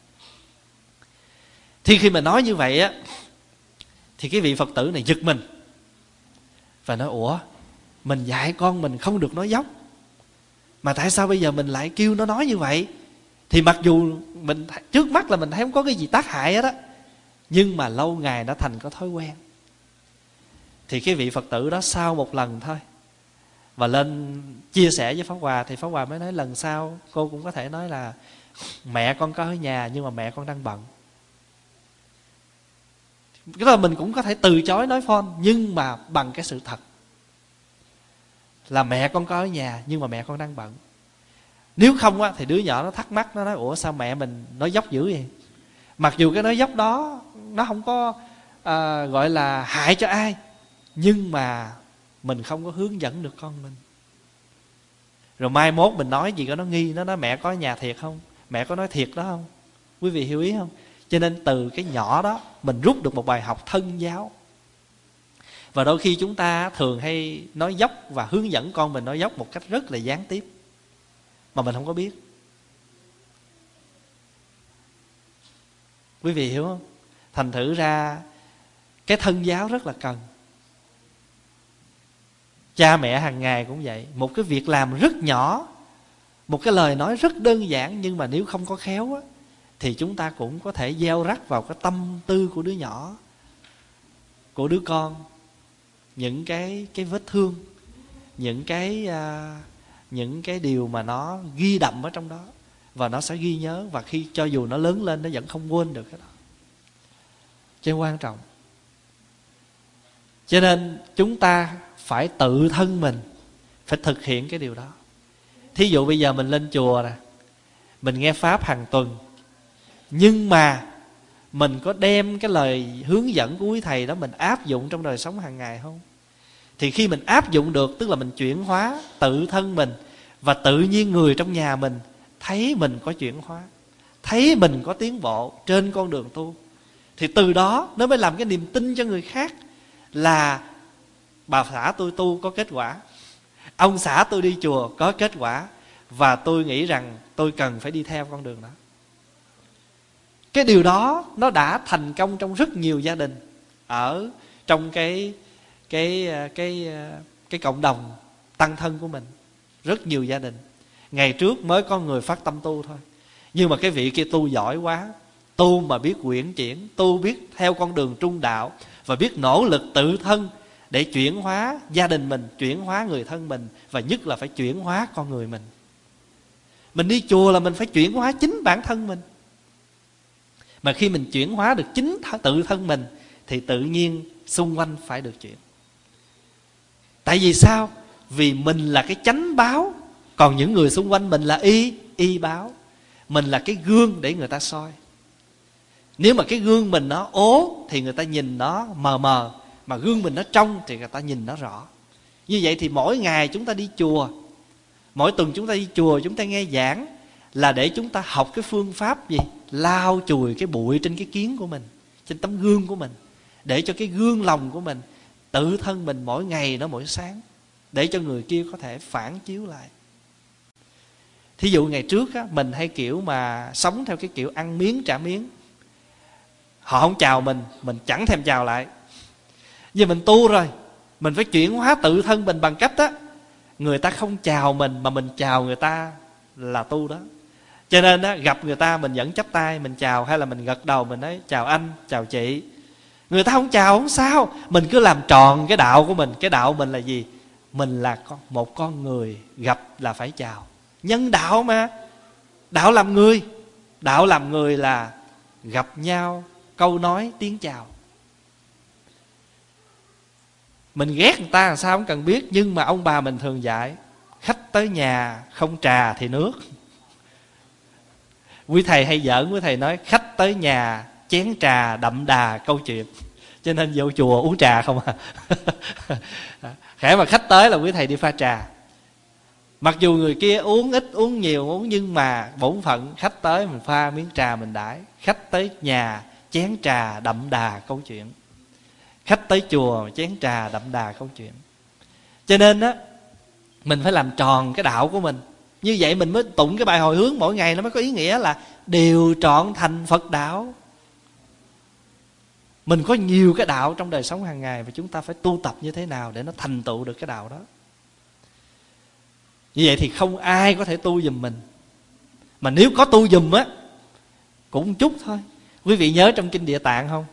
Thì khi mà nói như vậy á, thì cái vị Phật tử này giật mình và nói: ủa, mình dạy con mình không được nói dốc, mà tại sao bây giờ mình lại kêu nó nói như vậy? Thì mặc dù mình trước mắt là mình thấy không có cái gì tác hại hết á, nhưng mà lâu ngày đã thành có thói quen. Thì cái vị Phật tử đó sau một lần thôi và lên chia sẻ với Pháp Hòa, thì Pháp Hòa mới nói lần sau cô cũng có thể nói là mẹ con có ở nhà nhưng mà mẹ con đang bận. Cái đó mình cũng có thể từ chối nói phone, nhưng mà bằng cái sự thật là mẹ con có ở nhà nhưng mà mẹ con đang bận. Nếu không á, thì đứa nhỏ nó thắc mắc, nó nói: ủa sao mẹ mình nói dốc dữ vậy? Mặc dù cái nói dốc đó nó không có gọi là hại cho ai, nhưng mà mình không có hướng dẫn được con mình. Rồi mai mốt mình nói gì có nó nghi, nó nói mẹ có ở nhà thiệt không, mẹ có nói thiệt đó không. Quý vị hiểu ý không? Cho nên từ cái nhỏ đó mình rút được một bài học thân giáo. Và đôi khi chúng ta thường hay nói dốc và hướng dẫn con mình nói dốc một cách rất là gián tiếp, mà mình không có biết. Quý vị hiểu không? Thành thử ra cái thân giáo rất là cần. Cha mẹ hàng ngày cũng vậy. Một cái việc làm rất nhỏ, một cái lời nói rất đơn giản, nhưng mà nếu không có khéo á, thì chúng ta cũng có thể gieo rắc vào cái tâm tư của đứa nhỏ, của đứa con, những cái vết thương, những cái điều mà nó ghi đậm ở trong đó, và nó sẽ ghi nhớ. Và khi cho dù nó lớn lên nó vẫn không quên được cái đó. Cho nên quan trọng. Cho nên chúng ta phải tự thân mình phải thực hiện cái điều đó. Thí dụ bây giờ mình lên chùa nè, mình nghe Pháp hàng tuần, nhưng mà mình có đem cái lời hướng dẫn của quý thầy đó mình áp dụng trong đời sống hàng ngày không? Thì khi mình áp dụng được, tức là mình chuyển hóa tự thân mình, và tự nhiên người trong nhà mình thấy mình có chuyển hóa, thấy mình có tiến bộ trên con đường tu. Thì từ đó nó mới làm cái niềm tin cho người khác là bà xã tôi tu có kết quả, ông xã tôi đi chùa có kết quả, và tôi nghĩ rằng tôi cần phải đi theo con đường đó. Cái điều đó nó đã thành công trong rất nhiều gia đình ở trong cái cộng đồng tăng thân của mình. Rất nhiều gia đình ngày trước mới có người phát tâm tu thôi, nhưng mà cái vị kia tu giỏi quá, tu mà biết quyển chuyển, tu biết theo con đường trung đạo, và biết nỗ lực tự thân để chuyển hóa gia đình mình, chuyển hóa người thân mình, và nhất là phải chuyển hóa con người mình. Mình đi chùa là mình phải chuyển hóa chính bản thân mình. Mà khi mình chuyển hóa được chính tự thân mình, thì tự nhiên xung quanh phải được chuyển. Tại vì sao? Vì mình là cái chánh báo, còn những người xung quanh mình là y báo. Mình là cái gương để người ta soi. Nếu mà cái gương mình nó ố thì người ta nhìn nó mờ mờ, mà gương mình nó trong thì người ta nhìn nó rõ. Như vậy thì mỗi ngày chúng ta đi chùa, mỗi tuần chúng ta đi chùa, chúng ta nghe giảng, là để chúng ta học cái phương pháp gì? Lau chùi cái bụi trên cái kiến của mình, trên tấm gương của mình, để cho cái gương lòng của mình, tự thân mình mỗi ngày nó mỗi sáng, để cho người kia có thể phản chiếu lại. Thí dụ ngày trước á, mình hay kiểu mà sống theo cái kiểu ăn miếng trả miếng. Họ không chào mình chẳng thèm chào lại. Giờ mình tu rồi, mình phải chuyển hóa tự thân mình bằng cách á, người ta không chào mình mà mình chào người ta là tu đó. Cho nên á, gặp người ta mình vẫn chắp tay mình chào, hay là mình gật đầu mình nói chào anh, chào chị. Người ta không chào không sao, mình cứ làm tròn cái đạo của mình. Cái đạo mình là gì? Mình là một con người, gặp là phải chào. Nhân đạo mà. Đạo làm người. Đạo làm người là gặp nhau, câu nói, tiếng chào. Mình ghét người ta làm sao không cần biết, nhưng mà ông bà mình thường dạy khách tới nhà không trà thì nước. Quý thầy hay giỡn, quý thầy nói khách tới nhà chén trà đậm đà câu chuyện. Cho nên vô chùa uống trà không à. Khẽ mà khách tới là quý thầy đi pha trà. Mặc dù người kia uống ít uống nhiều uống, nhưng mà bổn phận khách tới mình pha miếng trà mình đãi. Khách tới nhà chén trà đậm đà câu chuyện. Khách tới chùa chén trà đậm đà câu chuyện. Cho nên á, mình phải làm tròn cái đạo của mình. Như vậy mình mới tụng cái bài hồi hướng mỗi ngày, nó mới có ý nghĩa là đều trọn thành Phật đạo. Mình có nhiều cái đạo trong đời sống hàng ngày, và chúng ta phải tu tập như thế nào để nó thành tựu được cái đạo đó. Như vậy thì không ai có thể tu giùm mình. Mà nếu có tu giùm á, cũng chút thôi. Quý vị nhớ trong Kinh Địa Tạng không?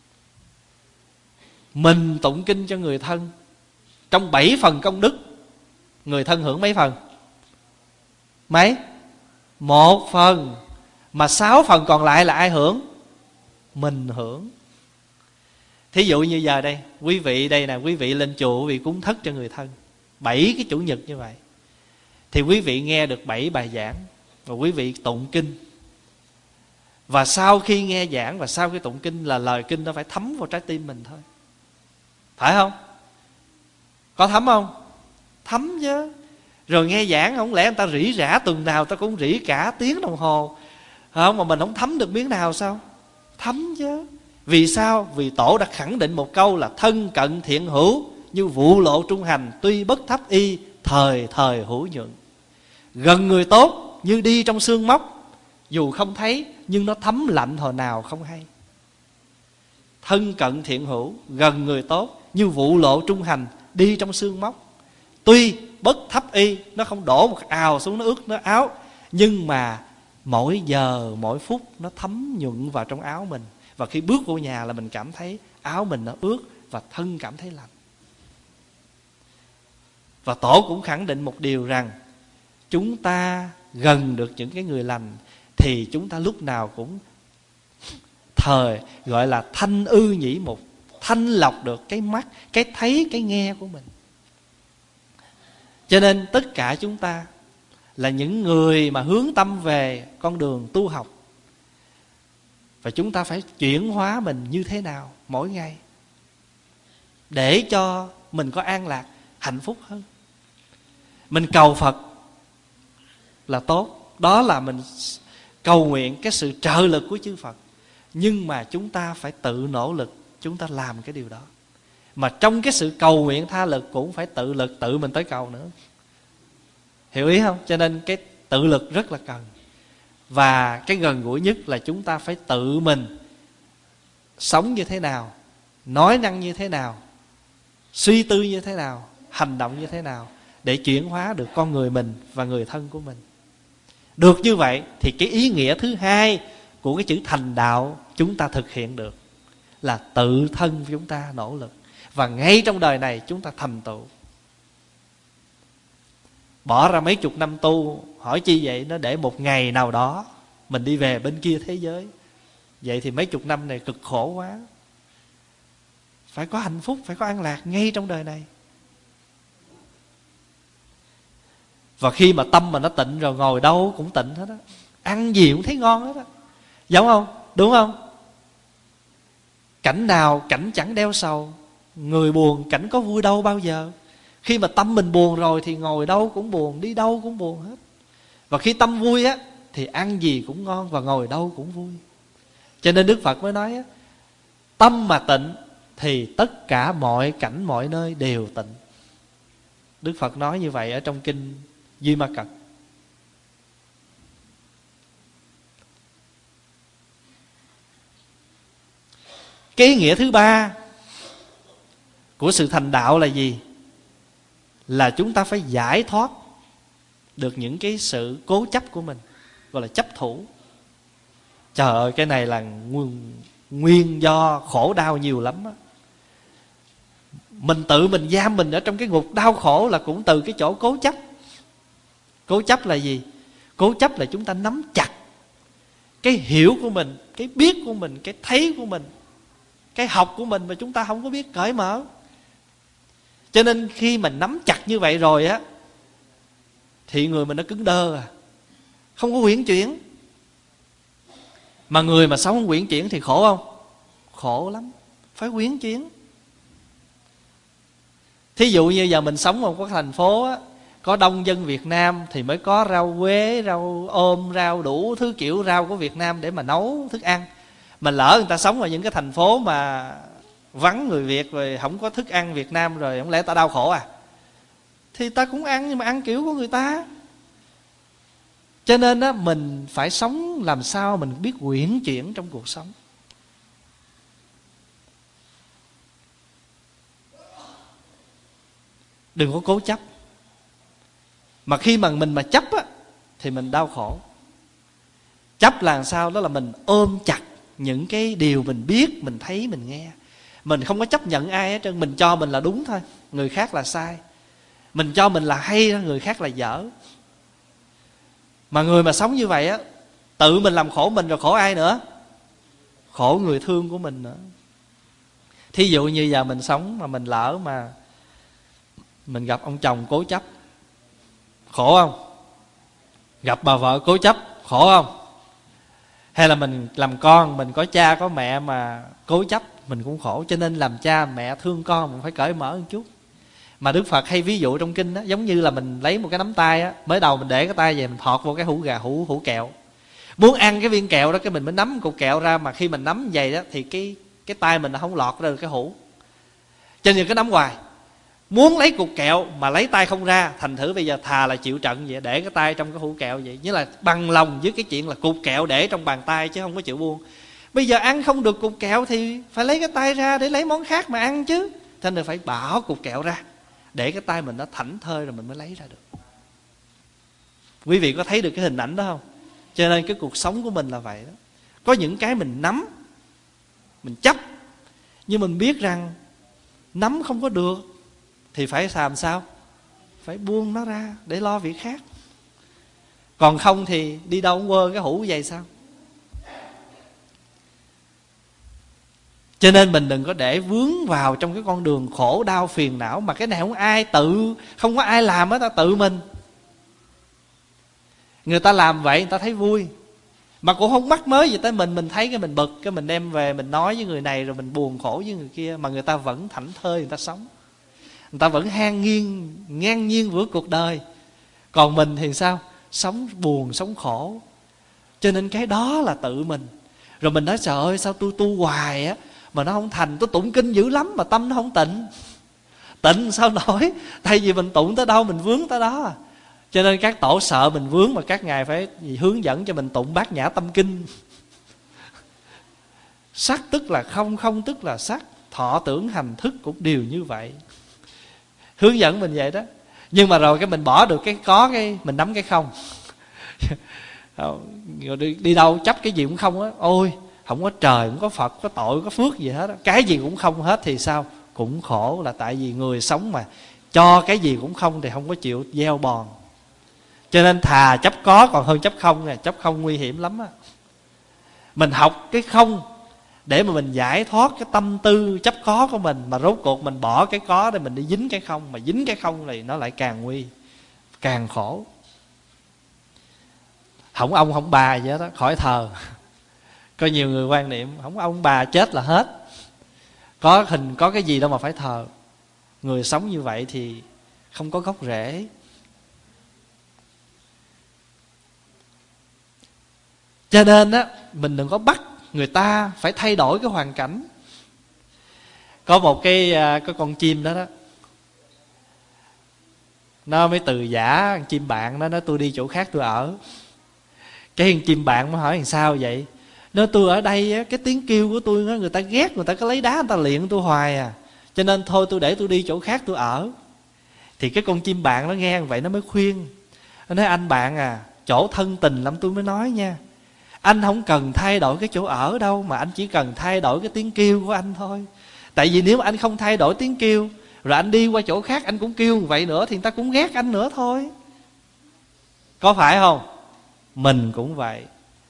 Mình tụng kinh cho người thân, trong 7 phần công đức, người thân hưởng mấy phần? Mấy? 1 phần. Mà 6 phần còn lại là ai hưởng? Mình hưởng. Thí dụ như giờ đây, quý vị đây nè, quý vị lên chùa, quý vị cúng thất cho người thân 7 cái chủ nhật như vậy, thì quý vị nghe được 7 bài giảng, và quý vị tụng kinh. Và sau khi nghe giảng và sau khi tụng kinh là lời kinh nó phải thấm vào trái tim mình thôi. Phải không? Có thấm không? Thấm chứ. Rồi nghe giảng không lẽ người ta rỉ rả tuần nào ta cũng rỉ cả tiếng đồng hồ không, mà mình không thấm được miếng nào sao? Thấm chứ. Vì sao? Vì Tổ đã khẳng định một câu là thân cận thiện hữu, như vụ lộ trung hành, tuy bất thấp y, thời thời hữu nhuận. Gần người tốt như đi trong sương móc, dù không thấy nhưng nó thấm lạnh hồi nào không hay. Thân cận thiện hữu, gần người tốt, như vụ lộ trung hành, đi trong sương móc. Tuy bất thấp y, nó không đổ một ào xuống nó ướt nó áo, nhưng mà mỗi giờ mỗi phút nó thấm nhuận vào trong áo mình. Và khi bước vô nhà là mình cảm thấy áo mình nó ướt và thân cảm thấy lạnh. Và Tổ cũng khẳng định một điều rằng chúng ta gần được những cái người lành thì chúng ta lúc nào cũng gọi là thanh ư nhĩ mục, thanh lọc được cái mắt, cái thấy, cái nghe của mình. Cho nên tất cả chúng ta là những người mà hướng tâm về con đường tu học, và chúng ta phải chuyển hóa mình như thế nào mỗi ngày để cho mình có an lạc, hạnh phúc hơn. Mình cầu Phật là tốt, đó là mình cầu nguyện cái sự trợ lực của chư Phật. Nhưng mà chúng ta phải tự nỗ lực, chúng ta làm cái điều đó. Mà trong cái sự cầu nguyện tha lực cũng phải tự lực, tự mình tới cầu nữa. Hiểu ý không? Cho nên cái tự lực rất là cần. Và cái gần gũi nhất là chúng ta phải tự mình sống như thế nào, nói năng như thế nào, suy tư như thế nào, hành động như thế nào, để chuyển hóa được con người mình và người thân của mình. Được như vậy thì cái ý nghĩa thứ hai của cái chữ thành đạo chúng ta thực hiện được, là tự thân chúng ta nỗ lực, và ngay trong đời này chúng ta thành tựu. Bỏ ra mấy chục năm tu, hỏi chi vậy? Nó để một ngày nào đó mình đi về bên kia thế giới. Vậy thì mấy chục năm này cực khổ quá. phải có hạnh phúc, phải có an lạc ngay trong đời này. Và khi mà tâm mà nó tịnh rồi, ngồi đâu cũng tịnh hết á, ăn gì cũng thấy ngon hết á, giống không? Đúng không? Cảnh nào cảnh chẳng đeo sầu, người buồn cảnh có vui đâu bao giờ. Khi mà tâm mình buồn rồi thì ngồi đâu cũng buồn, đi đâu cũng buồn hết. Và khi tâm vui á thì ăn gì cũng ngon và ngồi đâu cũng vui. Cho nên Đức Phật mới nói á, tâm mà tịnh thì tất cả mọi cảnh mọi nơi đều tịnh. Đức Phật nói như vậy ở trong kinh Duy Ma Cật. Cái ý nghĩa thứ ba của sự thành đạo là gì? Là chúng ta phải giải thoát được những cái sự cố chấp của mình, gọi là chấp thủ. Trời ơi, cái này là nguyên do khổ đau nhiều lắm á. Mình tự mình giam mình ở trong cái ngục đau khổ là cũng từ cái chỗ cố chấp. Cố chấp là gì? Cố chấp là chúng ta nắm chặt cái hiểu của mình, cái biết của mình, cái thấy của mình, cái học của mình mà chúng ta không có biết cởi mở. Cho nên khi mình nắm chặt như vậy rồi á thì người mình nó cứng đơ à, không có uyển chuyển. Mà người mà sống không uyển chuyển thì khổ không? Khổ lắm, phải uyển chuyển. Thí dụ như giờ mình sống ở một thành phố á, có đông dân Việt Nam thì mới có rau quế, rau ôm, rau đủ thứ kiểu rau của Việt Nam để mà nấu thức ăn. Mà lỡ người ta sống ở những cái thành phố mà vắng người Việt rồi không có thức ăn Việt Nam rồi, không lẽ ta đau khổ à? Thì ta cũng ăn nhưng mà ăn kiểu của người ta. Cho nên á, mình phải sống làm sao mình biết uyển chuyển trong cuộc sống. Đừng có cố chấp. Mà khi mà mình mà chấp á thì mình đau khổ. Chấp là làm sao? Đó là mình ôm chặt những cái điều mình biết, mình thấy, mình nghe. Mình không có chấp nhận ai hết trơn. Mình cho mình là đúng thôi, người khác là sai. Mình cho mình là hay, người khác là dở. Mà người mà sống như vậy á, tự mình làm khổ mình rồi khổ ai nữa? Khổ người thương của mình nữa. Thí dụ như giờ mình sống mà mình lỡ mà mình gặp ông chồng cố chấp, khổ không? Gặp bà vợ cố chấp, khổ không? Hay là mình làm con, mình có cha có mẹ mà cố chấp, mình cũng khổ. Cho nên làm cha mẹ thương con mình phải cởi mở một chút. Mà Đức Phật hay ví dụ trong kinh đó, giống như là mình lấy một cái nắm tay á, mới đầu mình để cái tay về mình thọt vô cái hũ gà, hũ kẹo. Muốn ăn cái viên kẹo đó, cái mình mới nắm cục kẹo ra. Mà khi mình nắm vậy đó thì cái tay mình nó không lọt ra được cái hũ, cho nên cứ nắm hoài. Muốn lấy cục kẹo mà lấy tay không ra, thành thử bây giờ thà là chịu trận vậy, để cái tay trong cái hũ kẹo vậy. Như là bằng lòng với cái chuyện là cục kẹo để trong bàn tay chứ không có chịu buông. Bây giờ ăn không được cục kẹo thì phải lấy cái tay ra để lấy món khác mà ăn chứ. Cho nên phải bỏ cục kẹo ra, để cái tay mình nó thảnh thơi rồi mình mới lấy ra được. Quý vị có thấy được cái hình ảnh đó không? Cho nên cái cuộc sống của mình là vậy đó. Có những cái mình nắm, mình chấp, nhưng mình biết rằng nắm không có được thì phải làm sao? Phải buông nó ra để lo việc khác. Còn không thì đi đâu cũng quơ cái hũ vậy sao? Cho nên mình đừng có để vướng vào trong cái con đường khổ đau phiền não. Mà cái này không có ai làm hết, ta tự mình. Người ta làm vậy người ta thấy vui, mà cũng không mắc mới gì tới mình thấy cái mình bực, cái mình đem về mình nói với người này rồi mình buồn khổ với người kia. Mà người ta vẫn thảnh thơi, người ta sống, người ta vẫn ngang nhiên vượt cuộc đời. Còn mình thì sao? Sống buồn, sống khổ. Cho nên cái đó là tự mình. Rồi mình nói trời ơi sao tôi tu hoài á mà nó không thành, tôi tụng kinh dữ lắm mà tâm nó không tịnh. Tịnh sao nổi? Tại vì mình tụng tới đâu mình vướng tới đó. Cho nên các tổ sợ mình vướng, mà các ngài phải hướng dẫn cho mình tụng Bát Nhã Tâm Kinh. Sắc tức là không, không tức là sắc, thọ tưởng hành thức cũng đều như vậy. Hướng dẫn mình vậy đó. Nhưng mà rồi cái mình bỏ được cái có, cái mình nắm cái không. Đi đâu chấp cái gì cũng không á. Ôi không có trời, không có Phật, có tội, có phước gì hết đó. Cái gì cũng không hết thì sao? Cũng khổ. Là tại vì người sống mà cho cái gì cũng không thì không có chịu gieo bòn. Cho nên thà chấp có còn hơn chấp không nè. Chấp không nguy hiểm lắm á. Mình học cái không để mà mình giải thoát cái tâm tư chấp có của mình. Mà rốt cuộc mình bỏ cái có để mình đi dính cái không. Mà dính cái không thì nó lại càng nguy, càng khổ. Không ông không bà gì đó, khỏi thờ. Có nhiều người quan niệm không ông bà chết là hết, có hình có cái gì đâu mà phải thờ. Người sống như vậy thì không có gốc rễ. Cho nên á, mình đừng có bắt người ta phải thay đổi cái hoàn cảnh. Có một cái con chim đó đó, nó mới từ giả chim bạn đó, nói tôi đi chỗ khác tôi ở. Cái chim bạn mới hỏi làm sao vậy? Nói tôi ở đây á, cái tiếng kêu của tôi người ta ghét, người ta có lấy đá người ta liệng tôi hoài à, cho nên thôi tôi để tôi đi chỗ khác tôi ở. Thì cái con chim bạn nó nghe vậy nó mới khuyên. Nó nói anh bạn à, chỗ thân tình lắm tôi mới nói nha, anh không cần thay đổi cái chỗ ở đâu, mà anh chỉ cần thay đổi cái tiếng kêu của anh thôi. Tại vì nếu mà anh không thay đổi tiếng kêu, rồi anh đi qua chỗ khác anh cũng kêu vậy nữa, thì người ta cũng ghét anh nữa thôi. Có phải không? Mình cũng vậy.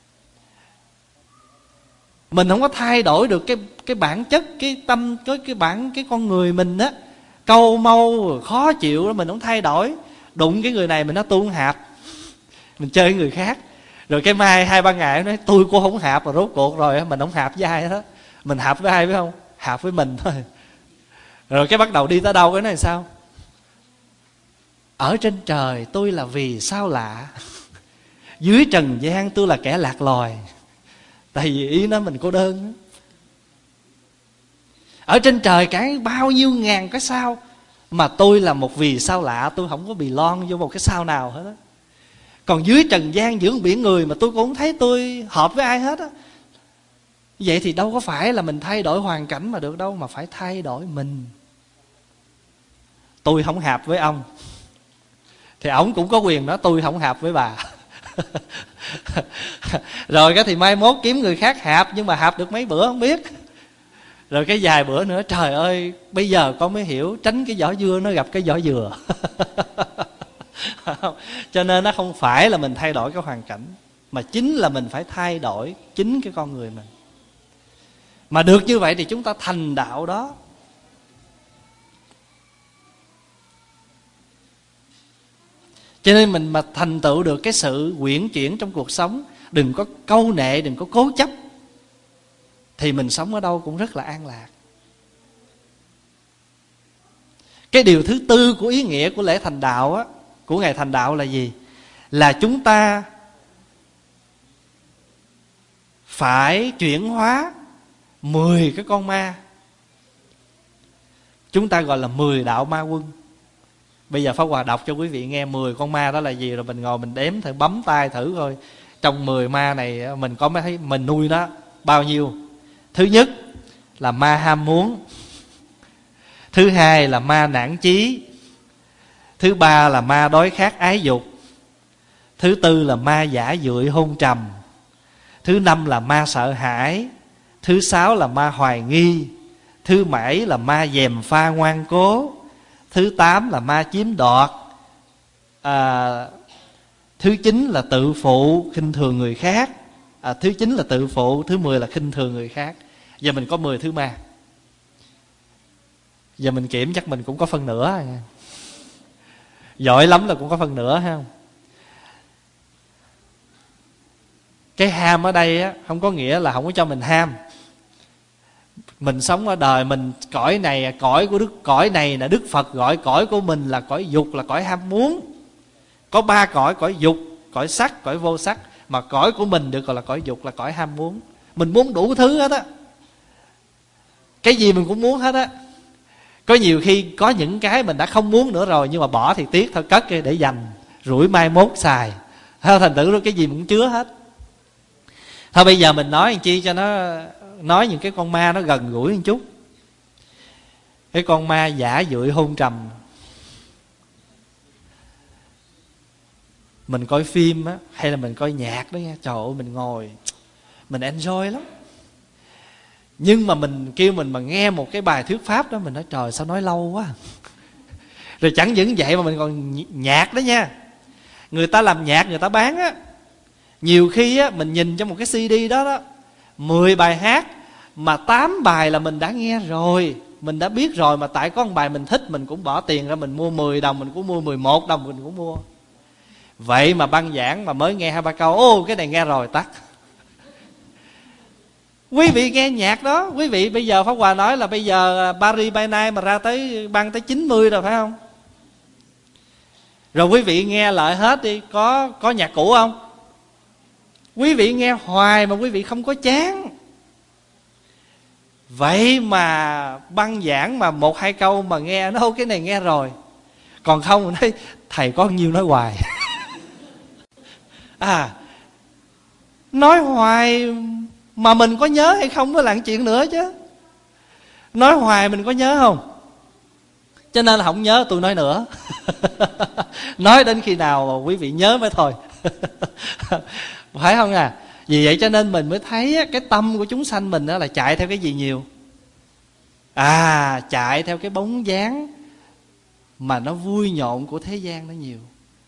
Mình không có thay đổi được cái bản chất, cái tâm, cái con người mình á, câu mâu khó chịu đó, mình không thay đổi. Đụng cái người này mình nói tôi không hạp, mình chơi với người khác. Rồi cái mai 2-3 ngày nói tôi cô không hạp, rồi rốt cuộc rồi mình không hạp với ai hết. Mình hạp với ai biết không? Hạp với mình thôi. Rồi cái bắt đầu đi tới đâu cái này sao? Ở trên trời tôi là vì sao lạ, dưới trần gian tôi là kẻ lạc loài. Tại vì ý nói mình cô đơn. Ở trên trời cả bao nhiêu ngàn cái sao, mà tôi là một vì sao lạ, tôi không có bị lon vô một cái sao nào hết á. Còn dưới trần gian giữa biển người mà tôi cũng không thấy tôi hợp với ai hết á. Vậy thì đâu có phải là mình thay đổi hoàn cảnh mà được đâu, mà phải thay đổi mình. Tôi không hợp với ông, thì ổng cũng có quyền nói tôi không hợp với bà. Rồi cái thì mai mốt kiếm người khác hạp, nhưng mà hạp được mấy bữa không biết. Rồi cái vài bữa nữa trời ơi, bây giờ con mới hiểu tránh cái vỏ dưa nó gặp cái vỏ dừa. Cho nên nó không phải là mình thay đổi cái hoàn cảnh, mà chính là mình phải thay đổi chính cái con người mình. Mà được như vậy thì chúng ta thành đạo đó. Cho nên mình mà thành tựu được cái sự uyển chuyển trong cuộc sống, đừng có câu nệ, đừng có cố chấp, thì mình sống ở đâu cũng rất là an lạc. Cái điều thứ tư của ý nghĩa của lễ thành đạo á, của ngày thành đạo là gì? Là chúng ta phải chuyển hóa 10 cái con ma. Chúng ta gọi là 10 đạo ma quân. Bây giờ Pháp Hòa đọc cho quý vị nghe 10 con ma đó là gì, rồi mình ngồi mình đếm thử, bấm tay thử coi trong 10 ma này mình có thấy mình nuôi nó bao nhiêu. Thứ nhất là ma ham muốn. Thứ hai là ma nản chí. Thứ ba là ma đói khát ái dục. Thứ tư là ma giả dưỡi hôn trầm. Thứ năm là ma sợ hãi. Thứ sáu là ma hoài nghi. Thứ bảy là ma gièm pha ngoan cố. Thứ 8 là ma chiếm đoạt. Thứ 9 là tự phụ, khinh thường người khác. Thứ 9 là tự phụ. Thứ 10 là khinh thường người khác. Giờ mình có 10 thứ ma. Giờ mình kiểm chắc mình cũng có phân nửa. Giỏi lắm là cũng có phân nửa ha. Cái ham ở đây á, không có nghĩa là không có cho mình ham. Mình sống ở đời mình, cõi này cõi của Đức, cõi này là Đức Phật gọi cõi của mình là cõi dục, là cõi ham muốn. Có 3 cõi: cõi dục, cõi sắc, cõi vô sắc. Mà cõi của mình được gọi là cõi dục, là cõi ham muốn. Mình muốn đủ thứ hết á, cái gì mình cũng muốn hết á. Có nhiều khi có những cái mình đã không muốn nữa rồi, nhưng mà bỏ thì tiếc thôi, cất để dành, rủi mai mốt xài. Thành thử rồi cái gì mình cũng chứa hết. Thôi bây giờ mình nói làm chi cho nó, nói những cái con ma nó gần gũi một chút. Cái con ma giả dưỡi hôn trầm. Mình coi phim á, hay là mình coi nhạc đó nha, trời ơi mình ngồi mình enjoy lắm. Nhưng mà mình kêu mình mà nghe một cái bài thuyết pháp đó, mình nói trời sao nói lâu quá. Rồi chẳng những vậy mà mình còn nhạc đó nha. Người ta làm nhạc người ta bán á, nhiều khi á mình nhìn trong một cái CD đó 10 bài hát Mà 8 bài là mình đã nghe rồi, mình đã biết rồi, mà tại có một bài mình thích, mình cũng bỏ tiền ra mình mua 10 đồng, mình cũng mua 11 đồng, mình cũng mua. Vậy mà băng giảng mà mới nghe 2-3 câu, ô cái này nghe rồi, tắt. Quý vị nghe nhạc đó, quý vị bây giờ Pháp Hòa nói là bây giờ Paris by Night mà ra tới băng tới 90 rồi phải không? Rồi quý vị nghe lại hết đi, có nhạc cũ không? Quý vị nghe hoài mà quý vị không có chán. Vậy mà băng giảng mà 1-2 câu mà nghe nó cái này nghe rồi. Còn không mình nói thầy có nhiêu nói hoài. Nói hoài mà mình có nhớ hay không đó là chuyện nữa chứ. Nói hoài mình có nhớ không? Cho nên là không nhớ tôi nói nữa. Nói đến khi nào mà quý vị nhớ mới thôi. Phải không à? Vì vậy cho nên mình mới thấy cái tâm của chúng sanh mình là chạy theo cái gì nhiều? Chạy theo cái bóng dáng mà nó vui nhộn của thế gian nó nhiều.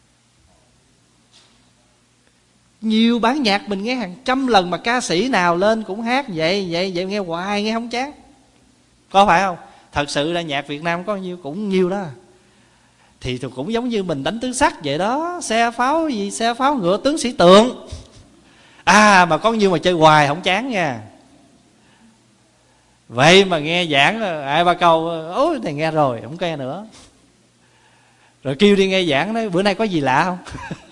Nhiều bản nhạc mình nghe hàng trăm lần mà ca sĩ nào lên cũng hát vậy nghe hoài nghe không chán. Có phải không? Thật sự là nhạc Việt Nam có nhiêu cũng nhiêu đó. Thì cũng giống như mình đánh tứ sắc vậy đó. Xe pháo gì, xe pháo ngựa tướng sĩ tượng. Mà có nhiêu mà chơi hoài không chán nha. Vậy mà nghe giảng 2-3 câu, ôi này nghe rồi, không nghe nữa. Rồi kêu đi nghe giảng nói bữa nay có gì lạ không?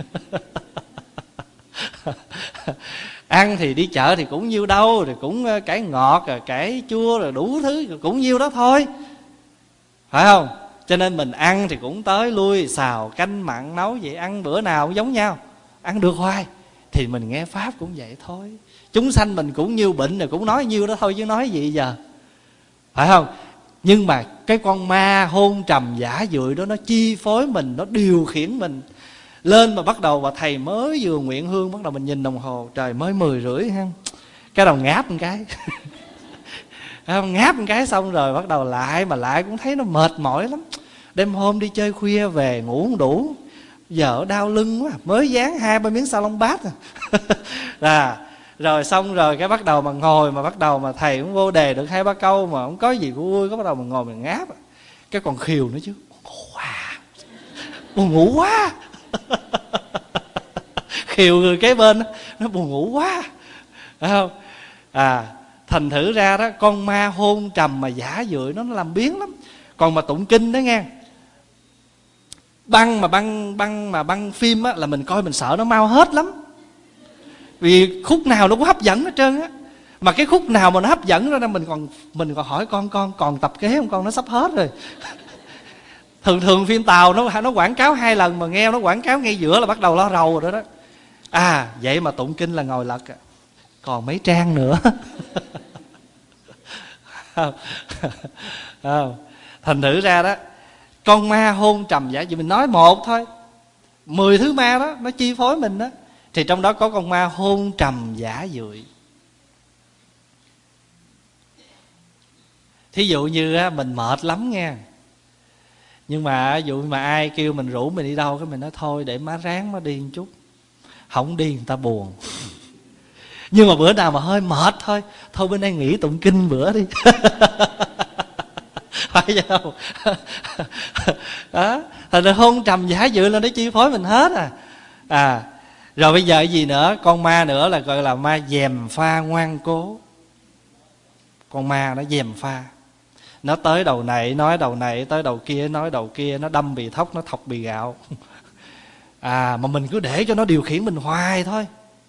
Ăn thì đi chợ thì cũng nhiêu đâu, rồi cũng cải ngọt, rồi cải chua, rồi đủ thứ, rồi cũng nhiêu đó thôi. Phải không? Cho nên mình ăn thì cũng tới lui, xào, canh, mặn, nấu vậy, ăn bữa nào cũng giống nhau. Ăn được hoài. Thì mình nghe Pháp cũng vậy thôi. Chúng sanh mình cũng nhiêu bệnh rồi cũng nói nhiêu đó thôi chứ nói gì giờ. Phải không? Nhưng mà cái con ma hôn trầm giả dưỡi đó nó chi phối mình, nó điều khiển mình. Lên mà bắt đầu mà thầy mới vừa nguyện hương, bắt đầu mình nhìn đồng hồ, trời mới 10:30 ha. Cái đầu ngáp một cái. Ngáp một cái xong rồi bắt đầu lại, mà lại cũng thấy nó mệt mỏi lắm. Đêm hôm đi chơi khuya về ngủ không đủ, giờ đau lưng quá, mới dán 2-3 miếng sa lông bát rồi xong rồi cái bắt đầu mà ngồi, mà bắt đầu mà thầy cũng vô đề được 2-3 câu mà không có gì vui, có bắt đầu mà ngồi mình ngáp. Cái còn khiều nữa chứ, buồn ngủ quá. Khiều người kế bên nó buồn ngủ quá. Phải không? Thành thử ra đó, con ma hôn trầm mà giả dưỡi nó làm biến lắm. Còn mà tụng kinh đó nghe, băng phim á, là mình coi mình sợ nó mau hết lắm. Vì khúc nào nó cũng hấp dẫn hết trơn á. Mà cái khúc nào mà nó hấp dẫn ra mình còn hỏi con còn tập kế không con, nó sắp hết rồi. Thường phim Tàu nó quảng cáo 2 lần mà nghe nó quảng cáo ngay giữa là bắt đầu lo rầu rồi đó. Vậy mà tụng kinh là ngồi lật còn mấy trang nữa. Thành thử ra đó, con ma hôn trầm giả, vì mình nói một thôi, 10 thứ ma đó nó chi phối mình đó. Thì trong đó có con ma hôn trầm giả dưỡi. Thí dụ như mình mệt lắm nghe, nhưng mà dụ mà ai kêu mình rủ mình đi đâu, cái mình nói thôi để má ráng má đi một chút, không đi người ta buồn. Nhưng mà bữa nào mà hơi mệt thôi bên đây nghỉ tụng kinh bữa đi. Phải không? Đó, thành ra hôn trầm giả dưỡi là nó chi phối mình hết Rồi bây giờ gì nữa? Con ma nữa là gọi là ma gièm pha ngoan cố. Con ma nó gièm pha, nó tới đầu này nói đầu này, tới đầu kia nói đầu kia, nó đâm bì thóc, nó thọc bì gạo. Mà mình cứ để cho nó điều khiển mình hoài thôi.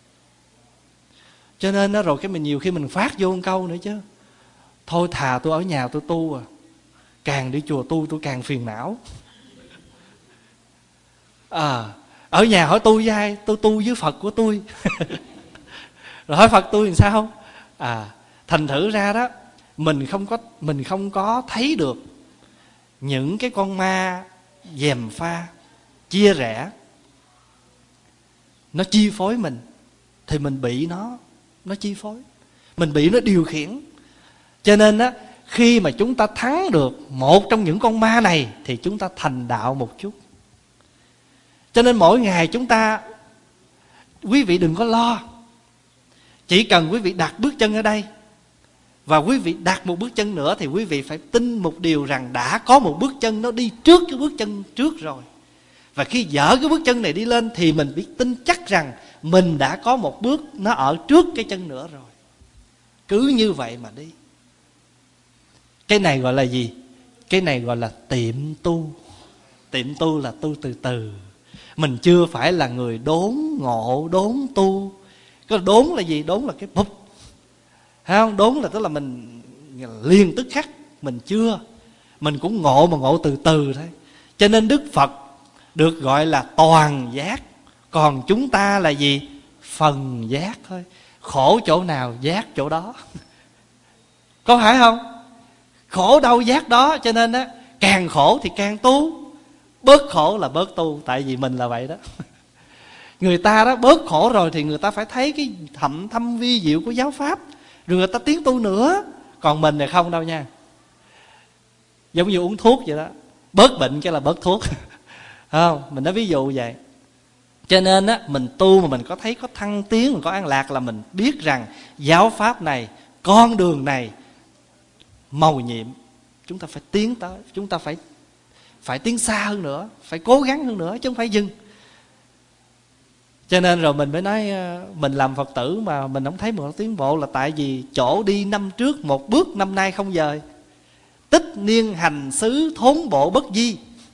Cho nên đó, rồi cái mình nhiều khi mình phát vô một câu nữa chứ, thôi thà tôi ở nhà tôi tu càng đi chùa tu tôi càng phiền não. Ở nhà hỏi tu với ai? Tôi tu với Phật của tôi. Rồi hỏi Phật tôi làm sao? Thành thử ra đó, mình không có thấy được những cái con ma gièm pha, chia rẽ, nó chi phối mình, thì mình bị nó chi phối, mình bị nó điều khiển. Cho nên á, khi mà chúng ta thắng được một trong những con ma này thì chúng ta thành đạo một chút. Cho nên mỗi ngày chúng ta, quý vị đừng có lo, chỉ cần quý vị đặt bước chân ở đây Và quý vị đặt một bước chân nữa thì quý vị phải tin một điều rằng đã có một bước chân nó đi trước cái bước chân trước rồi. Và khi dở cái bước chân này đi lên thì mình biết tin chắc rằng mình đã có một bước nó ở trước cái chân nữa rồi. Cứ như vậy mà đi. Cái này gọi là gì? Cái này gọi là tiệm tu. Tiệm tu là tu từ từ. Mình chưa phải là người đốn ngộ, đốn tu. Cái đốn là gì? Đốn là cái bụp. Thấy không? Đốn là tức là mình liền tức khắc. Mình chưa. Mình cũng ngộ mà ngộ từ từ thôi. Cho nên Đức Phật được gọi là toàn giác. Còn chúng ta là gì? Phần giác thôi. Khổ chỗ nào giác chỗ đó. Có phải không? Khổ đâu giác đó. Cho nên á, càng khổ thì càng tu, bớt khổ là bớt tu. Tại vì mình là vậy đó. Người ta đó bớt khổ rồi thì người ta phải thấy cái thâm vi diệu của giáo pháp, rồi người ta tiến tu nữa. Còn mình thì không đâu nha. Giống như uống thuốc vậy đó. Bớt bệnh cái là bớt thuốc. Không? Mình nói ví dụ vậy. Cho nên á, mình tu mà mình có thấy có thăng tiến, mình có an lạc là mình biết rằng giáo pháp này, con đường này mầu nhiệm. Chúng ta phải tiến tới. Chúng ta phải tiến xa hơn nữa, phải cố gắng hơn nữa chứ không phải dừng. Cho nên rồi mình mới nói mình làm Phật tử mà mình không thấy một tiến bộ là tại vì chỗ đi năm trước một bước, năm nay không dời. Tích niên hành xứ thốn bộ bất di.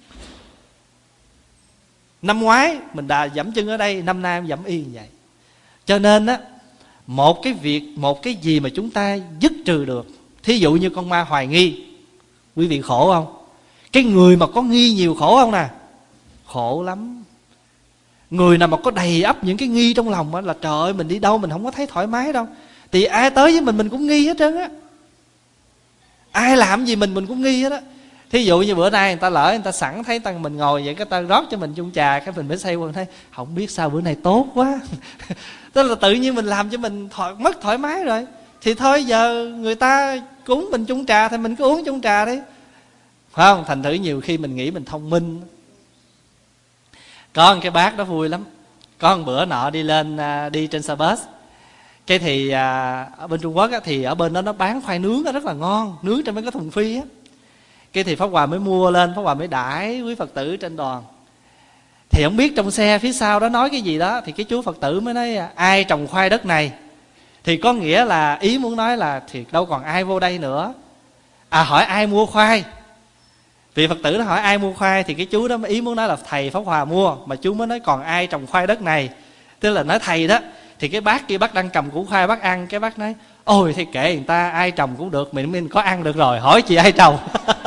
Năm ngoái mình đã dẫm chân ở đây, năm nay em dẫm y như vậy. Cho nên á, một cái gì mà chúng ta dứt trừ được. Thí dụ như con ma hoài nghi, quý vị khổ không? Cái người mà có nghi nhiều khổ không nè? Khổ lắm. Người nào mà có đầy ắp những cái nghi trong lòng á, là trời ơi, mình đi đâu mình không có thấy thoải mái đâu. Thì ai tới với mình cũng nghi hết trơn á. Ai làm gì mình cũng nghi hết á. Thí dụ như bữa nay người ta lỡ, người ta sẵn thấy mình ngồi vậy, cái ta rót cho mình chung trà, cái mình mới say quần thấy không biết sao bữa nay tốt quá. Tức là tự nhiên mình làm cho mình mất thoải mái rồi. Thì thôi giờ người ta cúng mình chung trà thì mình cứ uống chung trà đi, phải không? Thành thử nhiều khi mình nghĩ mình thông minh. Có một cái bác đó vui lắm. Có một bữa nọ đi trên xe bus. Cái thì ở bên Trung Quốc á, thì ở bên đó nó bán khoai nướng đó rất là ngon, nướng trên mấy cái thùng phi á. Cái thì Pháp Hòa mới mua lên, Pháp Hòa mới đãi quý Phật tử trên đoàn. Thì không biết trong xe phía sau đó nói cái gì đó, thì cái chú Phật tử mới nói ai trồng khoai đất này. Thì có nghĩa là ý muốn nói là thì đâu còn ai vô đây nữa. Hỏi ai mua khoai. Vì Phật tử nó hỏi ai mua khoai, thì cái chú đó ý muốn nói là thầy Pháp Hòa mua. Mà chú mới nói còn ai trồng khoai đất này, tức là nói thầy đó. Thì cái bác kia bác đang cầm củ khoai bác ăn. Cái bác nói ôi thì kệ người ta, ai trồng cũng được, mình có ăn được rồi, hỏi chị ai trồng.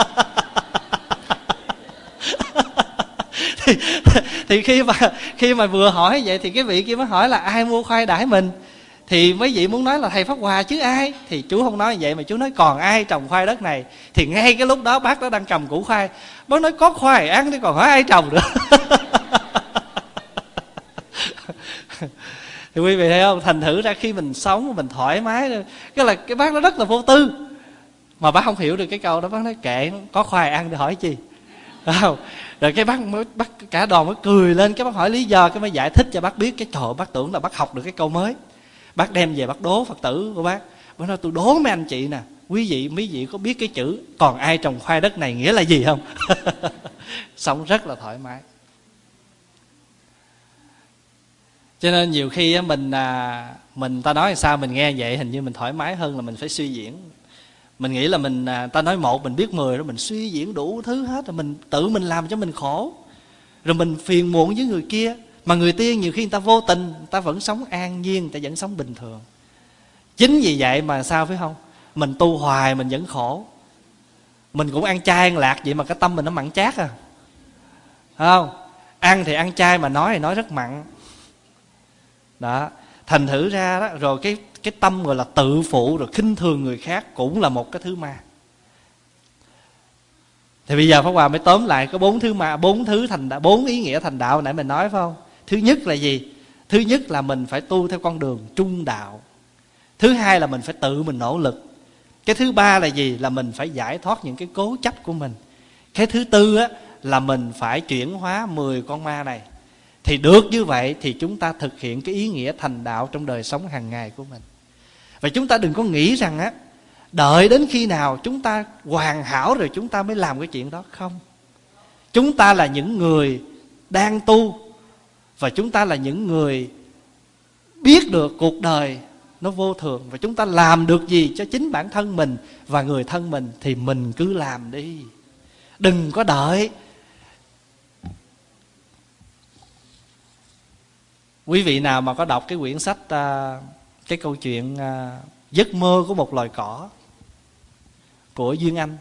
thì khi mà vừa hỏi vậy thì cái vị kia mới hỏi là ai mua khoai đãi mình. Thì mấy vị muốn nói là thầy Pháp Hòa chứ ai. Thì chú không nói vậy mà chú nói còn ai trồng khoai đất này. Thì ngay cái lúc đó bác đó đang cầm củ khoai, bác nói có khoai ăn thì còn hỏi ai trồng nữa. Thì quý vị thấy không? Thành thử ra khi mình sống mình thoải mái, cái là cái bác đó rất là vô tư. Mà bác không hiểu được cái câu đó, bác nói kệ, có khoai ăn thì hỏi chi. Không? Rồi cái bác cả đoàn mới cười lên. Cái bác hỏi lý do, cái mới giải thích cho bác biết. Cái trời, bác tưởng là bác học được cái câu mới. Bác đem về bác đố Phật tử của bác. Bác nói tôi đố mấy anh chị nè, mấy vị có biết cái chữ còn ai trồng khoai đất này nghĩa là gì không? Sống rất là thoải mái. Cho nên nhiều khi mình ta nói sao mình nghe vậy hình như mình thoải mái hơn là mình phải suy diễn. Mình nghĩ là ta nói một mình biết 10 rồi mình suy diễn đủ thứ hết, rồi mình tự mình làm cho mình khổ, rồi mình phiền muộn với người kia. Mà người tiên nhiều khi người ta vô tình, người ta vẫn sống an nhiên, người ta vẫn sống bình thường. Chính vì vậy mà sao phải không? Mình tu hoài mình vẫn khổ. Mình cũng ăn chay ăn lạc vậy mà cái tâm mình nó mặn chát à. Phải không? Ăn thì ăn chay mà nói thì nói rất mặn. Đó. Thành thử ra đó, rồi cái tâm gọi là tự phụ rồi khinh thường người khác cũng là một cái thứ ma. Thì bây giờ Pháp Hòa mới tóm lại có 4 thứ ma, 4 ý nghĩa thành đạo nãy mình nói phải không? Thứ nhất là gì? Thứ nhất là mình phải tu theo con đường trung đạo. Thứ hai là mình phải tự mình nỗ lực. Cái thứ ba là gì? Là mình phải giải thoát những cái cố chấp của mình. Cái thứ tư á, là mình phải chuyển hóa 10 con ma này. Thì được như vậy thì chúng ta thực hiện cái ý nghĩa thành đạo trong đời sống hàng ngày của mình. Và chúng ta đừng có nghĩ rằng á, Đợi đến khi nào chúng ta hoàn hảo rồi chúng ta mới làm cái chuyện đó? Không. Chúng ta là những người đang tu, và chúng ta là những người biết được cuộc đời nó vô thường, và chúng ta làm được gì cho chính bản thân mình và người thân mình thì mình cứ làm đi. Đừng có đợi. Quý vị nào mà có đọc cái quyển sách cái câu chuyện Giấc mơ của một loài cỏ của Duyên Anh,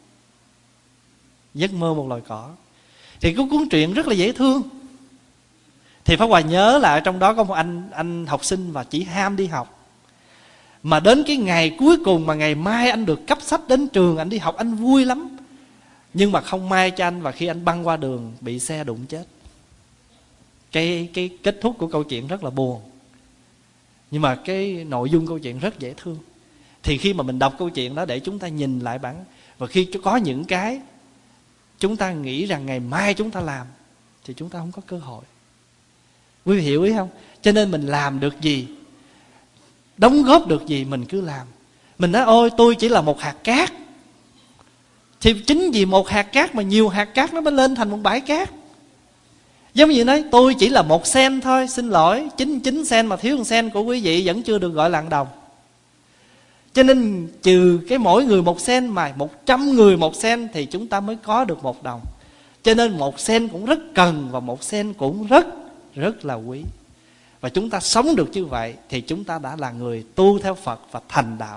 Giấc mơ một loài cỏ, thì cái cuốn truyện rất là dễ thương. Thì Pháp Hòa nhớ là ở trong đó có một anh học sinh và chỉ ham đi học, mà đến cái ngày cuối cùng mà ngày mai anh được cấp sách đến trường, anh đi học anh vui lắm. Nhưng mà không may cho anh, và khi anh băng qua đường bị xe đụng chết. Cái kết thúc của câu chuyện rất là buồn, nhưng mà cái nội dung câu chuyện rất dễ thương. Thì khi mà mình đọc câu chuyện đó để chúng ta nhìn lại bản, và khi có những cái chúng ta nghĩ rằng ngày mai chúng ta làm thì chúng ta không có cơ hội. Quý vị hiểu ý không? Cho nên mình làm được gì, đóng góp được gì mình cứ làm. Mình nói ôi tôi chỉ là một hạt cát, thì chính vì một hạt cát mà nhiều hạt cát nó mới lên thành một bãi cát. Giống như nói tôi chỉ là một sen thôi, xin lỗi, 99 sen mà thiếu 1 sen của quý vị vẫn chưa được gọi là 1 đồng. Cho nên trừ cái mỗi người 1 sen mà 100 người 1 sen thì chúng ta mới có được 1 đồng. Cho nên 1 sen cũng rất cần, và 1 sen cũng rất là quý. Và chúng ta sống được như vậy thì chúng ta đã là người tu theo Phật và thành đạo.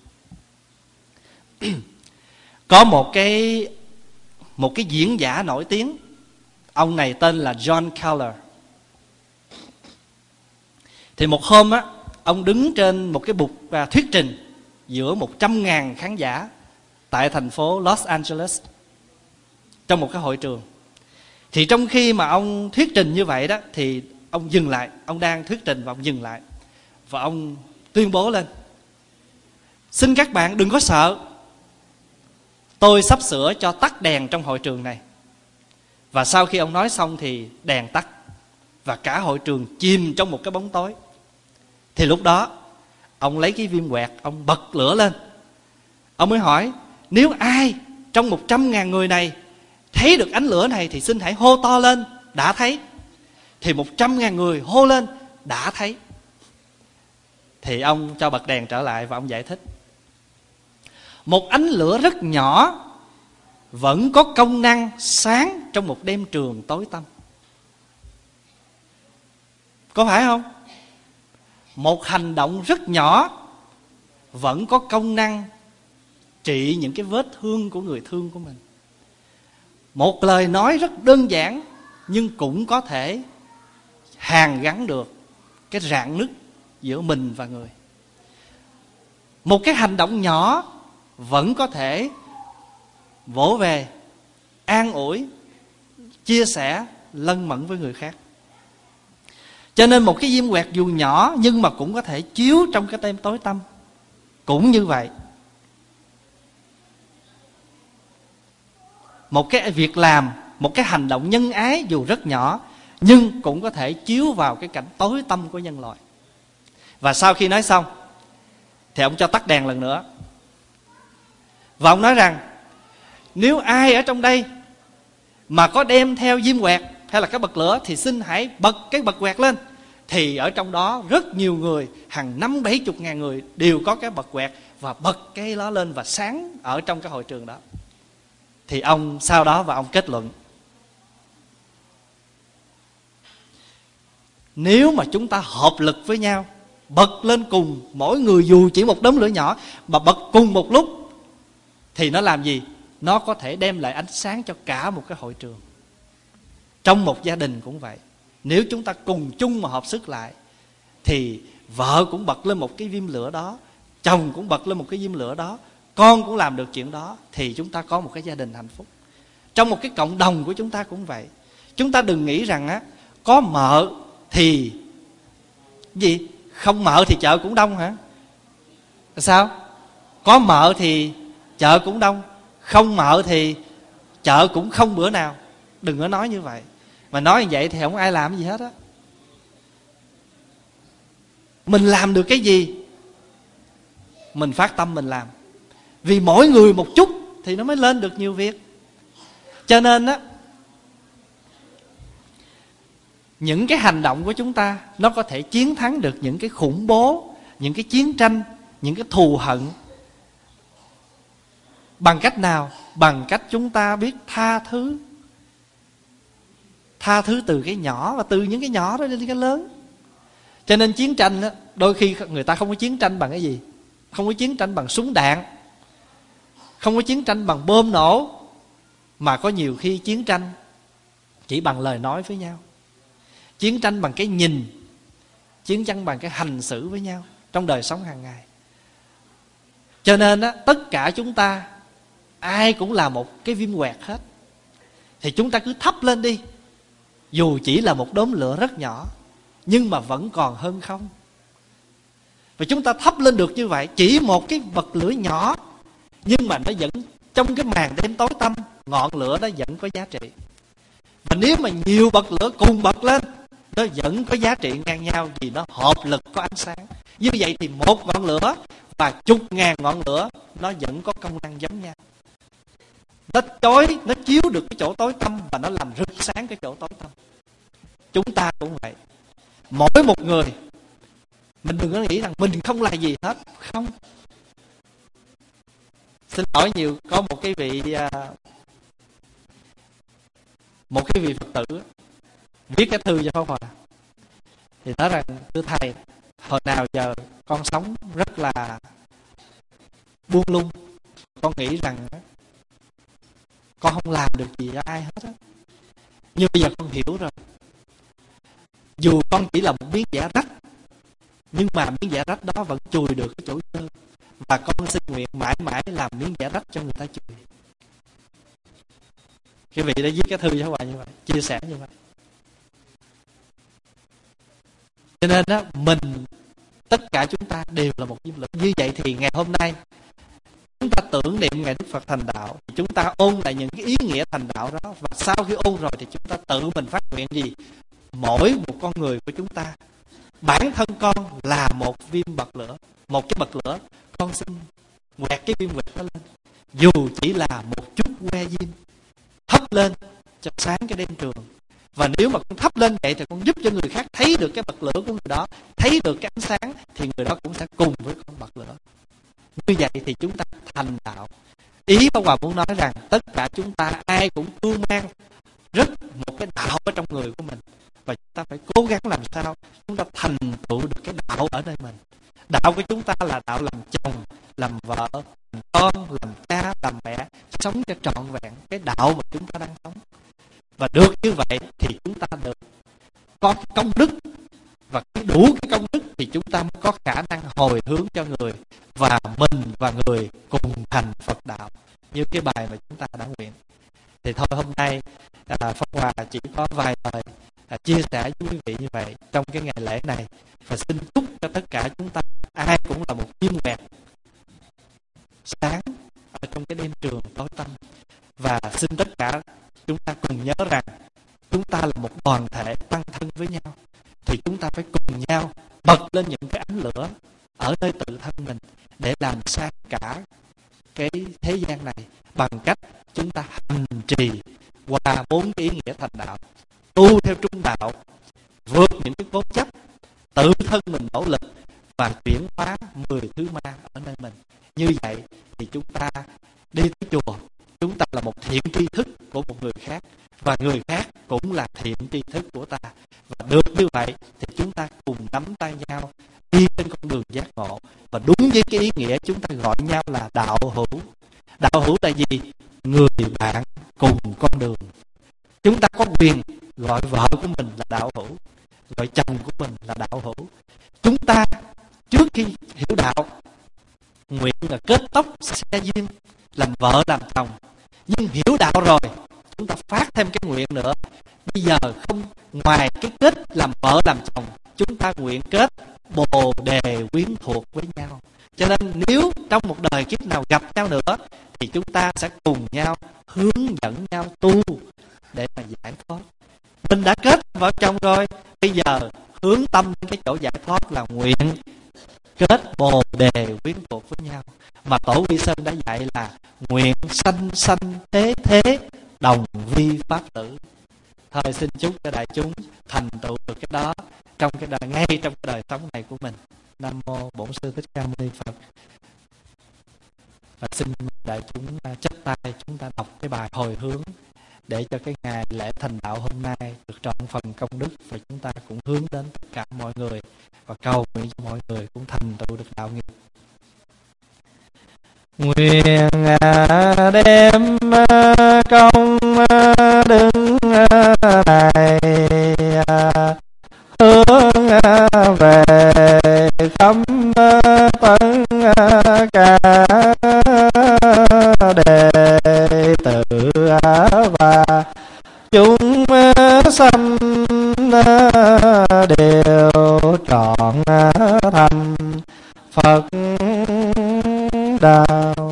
Có một cái diễn giả nổi tiếng, ông này tên là John Keller. Thì một hôm á, ông đứng trên một cái bục thuyết trình giữa 100.000 khán giả tại thành phố Los Angeles, trong một cái hội trường. Thì trong khi mà ông thuyết trình như vậy đó, thì ông dừng lại. Ông đang thuyết trình và ông dừng lại, và ông tuyên bố lên: xin các bạn đừng có sợ, tôi sắp sửa cho tắt đèn trong hội trường này. Và sau khi ông nói xong thì đèn tắt, và cả hội trường chìm trong một cái bóng tối. Thì lúc đó ông lấy cái viêm quẹt, ông bật lửa lên. Ông mới hỏi: nếu ai trong 100.000 người này thấy được ánh lửa này thì xin hãy hô to lên đã thấy. Thì 100.000 người hô lên đã thấy. Thì ông cho bật đèn trở lại và ông giải thích: một ánh lửa rất nhỏ vẫn có công năng sáng trong một đêm trường tối tăm. Có phải không? Một hành động rất nhỏ vẫn có công năng trị những cái vết thương của người thương của mình. Một lời nói rất đơn giản nhưng cũng có thể hàn gắn được cái rạn nứt giữa mình và người. Một cái hành động nhỏ vẫn có thể vỗ về, an ủi, chia sẻ, lân mẫn với người khác. Cho nên một cái diêm quẹt dù nhỏ nhưng mà cũng có thể chiếu trong cái đêm tối tăm. Cũng như vậy, một cái việc làm, một cái hành động nhân ái dù rất nhỏ nhưng cũng có thể chiếu vào cái cảnh tối tăm của nhân loại. Và sau khi nói xong thì ông cho tắt đèn lần nữa. Và ông nói rằng nếu ai ở trong đây mà có đem theo diêm quẹt hay là cái bật lửa thì xin hãy bật cái bật quẹt lên. Thì ở trong đó rất nhiều người, hàng 50-70 ngàn người đều có cái bật quẹt và bật cái đó lên và sáng ở trong cái hội trường đó. Thì ông sau đó và ông kết luận: nếu mà chúng ta hợp lực với nhau, bật lên cùng, mỗi người dù chỉ một đốm lửa nhỏ mà bật cùng một lúc, thì nó làm gì? Nó có thể đem lại ánh sáng cho cả một cái hội trường. Trong một gia đình cũng vậy. Nếu chúng ta cùng chung mà hợp sức lại thì vợ cũng bật lên một cái diêm lửa đó, chồng cũng bật lên một cái diêm lửa đó, con cũng làm được chuyện đó, thì chúng ta có một cái gia đình hạnh phúc. Trong một cái cộng đồng của chúng ta cũng vậy. Chúng ta đừng nghĩ rằng á, có mợ thì gì? Không mợ thì chợ cũng đông hả? Sao? Có mợ thì chợ cũng đông, không mợ thì chợ cũng không bữa nào. Đừng có nói như vậy. Mà nói như vậy thì không ai làm gì hết á. Mình làm được cái gì mình phát tâm mình làm. Vì mỗi người một chút thì nó mới lên được nhiều việc. Cho nên á, những cái hành động của chúng ta nó có thể chiến thắng được những cái khủng bố, những cái chiến tranh, những cái thù hận. Bằng cách nào? Bằng cách chúng ta biết tha thứ. Tha thứ từ cái nhỏ, và từ những cái nhỏ đó đến cái lớn. Cho nên chiến tranh đó, đôi khi người ta không có chiến tranh bằng cái gì? Không có chiến tranh bằng súng đạn, không có chiến tranh bằng bom nổ, mà có nhiều khi chiến tranh chỉ bằng lời nói với nhau, chiến tranh bằng cái nhìn, chiến tranh bằng cái hành xử với nhau trong đời sống hàng ngày. Cho nên á, tất cả chúng ta ai cũng là một cái viêm quẹt hết. Thì chúng ta cứ thắp lên đi, dù chỉ là một đốm lửa rất nhỏ, nhưng mà vẫn còn hơn không. Và chúng ta thắp lên được như vậy, chỉ một cái bật lửa nhỏ, nhưng mà nó vẫn trong cái màn đêm tối tăm, ngọn lửa đó vẫn có giá trị. Và nếu mà nhiều bật lửa cùng bật lên, nó vẫn có giá trị ngang nhau, vì nó hợp lực có ánh sáng. Như vậy thì một ngọn lửa và chục ngàn ngọn lửa nó vẫn có công năng giống nhau. Nó chói, nó chiếu được cái chỗ tối tăm, và nó làm rực sáng cái chỗ tối tăm. Chúng ta cũng vậy. Mỗi một người, mình đừng có nghĩ rằng mình không là gì hết. Không. Xin lỗi nhiều, có một cái vị Phật tử viết cái thư cho Pháp Hòa, thì nói rằng: thưa thầy, hồi nào giờ con sống rất là buông lung, con nghĩ rằng con không làm được gì cho ai hết á. Nhưng bây giờ con hiểu rồi. Dù con chỉ là một miếng vải rách, nhưng mà miếng vải rách đó vẫn chùi được cái chỗ dơ. Và con xin nguyện mãi mãi làm miếng vải rách cho người ta chùi. Cái vị đã viết cái thư cho Hòa như vậy, chia sẻ như vậy. Cho nên đó, tất cả chúng ta đều là một diêm lực. Như vậy thì ngày hôm nay chúng ta tưởng niệm ngày Đức Phật thành đạo, chúng ta ôn lại những cái ý nghĩa thành đạo đó. Và sau khi ôn rồi thì chúng ta tự mình phát nguyện gì? Mỗi một con người của chúng ta, bản thân con là một viêm bật lửa, một cái bật lửa, con xin quẹt cái viêm quẹt đó lên, dù chỉ là một chút que diêm, thắp lên cho sáng cái đêm trường. Và nếu mà con thắp lên vậy thì con giúp cho người khác thấy được cái bật lửa của người đó, thấy được cái ánh sáng, thì người đó cũng sẽ cùng với con bật lửa. Như vậy thì chúng ta thành đạo. Ý Pháp Hòa muốn nói rằng tất cả chúng ta ai cũng cưu mang rất một cái đạo ở trong người của mình, và chúng ta phải cố gắng làm sao chúng ta thành tựu được cái đạo ở nơi mình. Đạo của chúng ta là đạo làm chồng, làm vợ, làm con, làm cha, làm mẹ, sống cho trọn vẹn cái đạo mà chúng ta đang sống. Và được như vậy thì chúng ta được có cái công đức, và đủ cái công đức thì chúng ta mới có khả năng hồi hướng cho người, và mình và người cùng thành Phật đạo, như cái bài mà chúng ta đã nguyện. Thì thôi, hôm nay Pháp Hòa chỉ có vài lời chia sẻ với quý vị như vậy trong cái ngày lễ này, và xin chúc cho tất cả chúng ta ai cũng là một viên quẹt sáng ở trong cái đêm trường tối tăm. Và xin tất cả chúng ta cùng nhớ rằng chúng ta là một đoàn thể tăng thân với nhau, thì chúng ta phải cùng nhau bật lên những cái ánh lửa ở nơi tự thân mình, để làm sáng cả cái thế gian này, bằng cách chúng ta hành trì qua 4 cái ý nghĩa thành đạo: tu theo trung đạo, vượt những cái cố chấp, tự thân mình nỗ lực, và chuyển hóa 10 thứ ma ở nơi mình. Như vậy thì chúng ta đi tới chùa, chúng ta là một thiện tri thức của một người khác, và người khác cũng là thiện tri thức của ta. Và được như vậy thì chúng ta cùng nắm tay nhau đi trên con đường giác ngộ. Và đúng với cái ý nghĩa chúng ta gọi nhau là đạo hữu. Đạo hữu là gì? Người bạn cùng con đường. Chúng ta có quyền gọi vợ của mình là đạo hữu, gọi chồng của mình là đạo hữu. Chúng ta trước khi hiểu đạo, nguyện là kết tóc xe duyên, làm vợ làm chồng. Nhưng hiểu đạo rồi, chúng ta phát thêm cái nguyện nữa. Bây giờ không, ngoài cái kết làm vợ làm chồng, chúng ta nguyện kết bồ đề quyến thuộc với nhau. Cho nên nếu trong một đời kiếp nào gặp nhau nữa, thì chúng ta sẽ cùng nhau hướng dẫn nhau tu để mà giải thoát. Mình đã kết vợ chồng rồi, bây giờ hướng tâm đến cái chỗ giải thoát là nguyện kết bồ đề quyến thuộc với nhau. Mà Tổ Vi Sơn đã dạy là nguyện sanh sanh thế thế đồng vi pháp tử. Thôi xin chúc cho đại chúng thành tựu được cái đó trong cái đời, ngay trong cái đời sống này của mình. Nam mô Bổn Sư Thích Ca Mâu Ni Phật. Và xin đại chúng chắp tay, chúng ta đọc cái bài hồi hướng để cho cái ngày lễ thành đạo hôm nay được trọn phần công đức, và chúng ta cũng hướng đến tất cả mọi người và cầu nguyện cho mọi người cũng thành tựu được đạo nghiệp. Nguyện đem công đức này hướng về khắp tất cả đệ tử và chúng sanh đều trọn thành Phật đạo.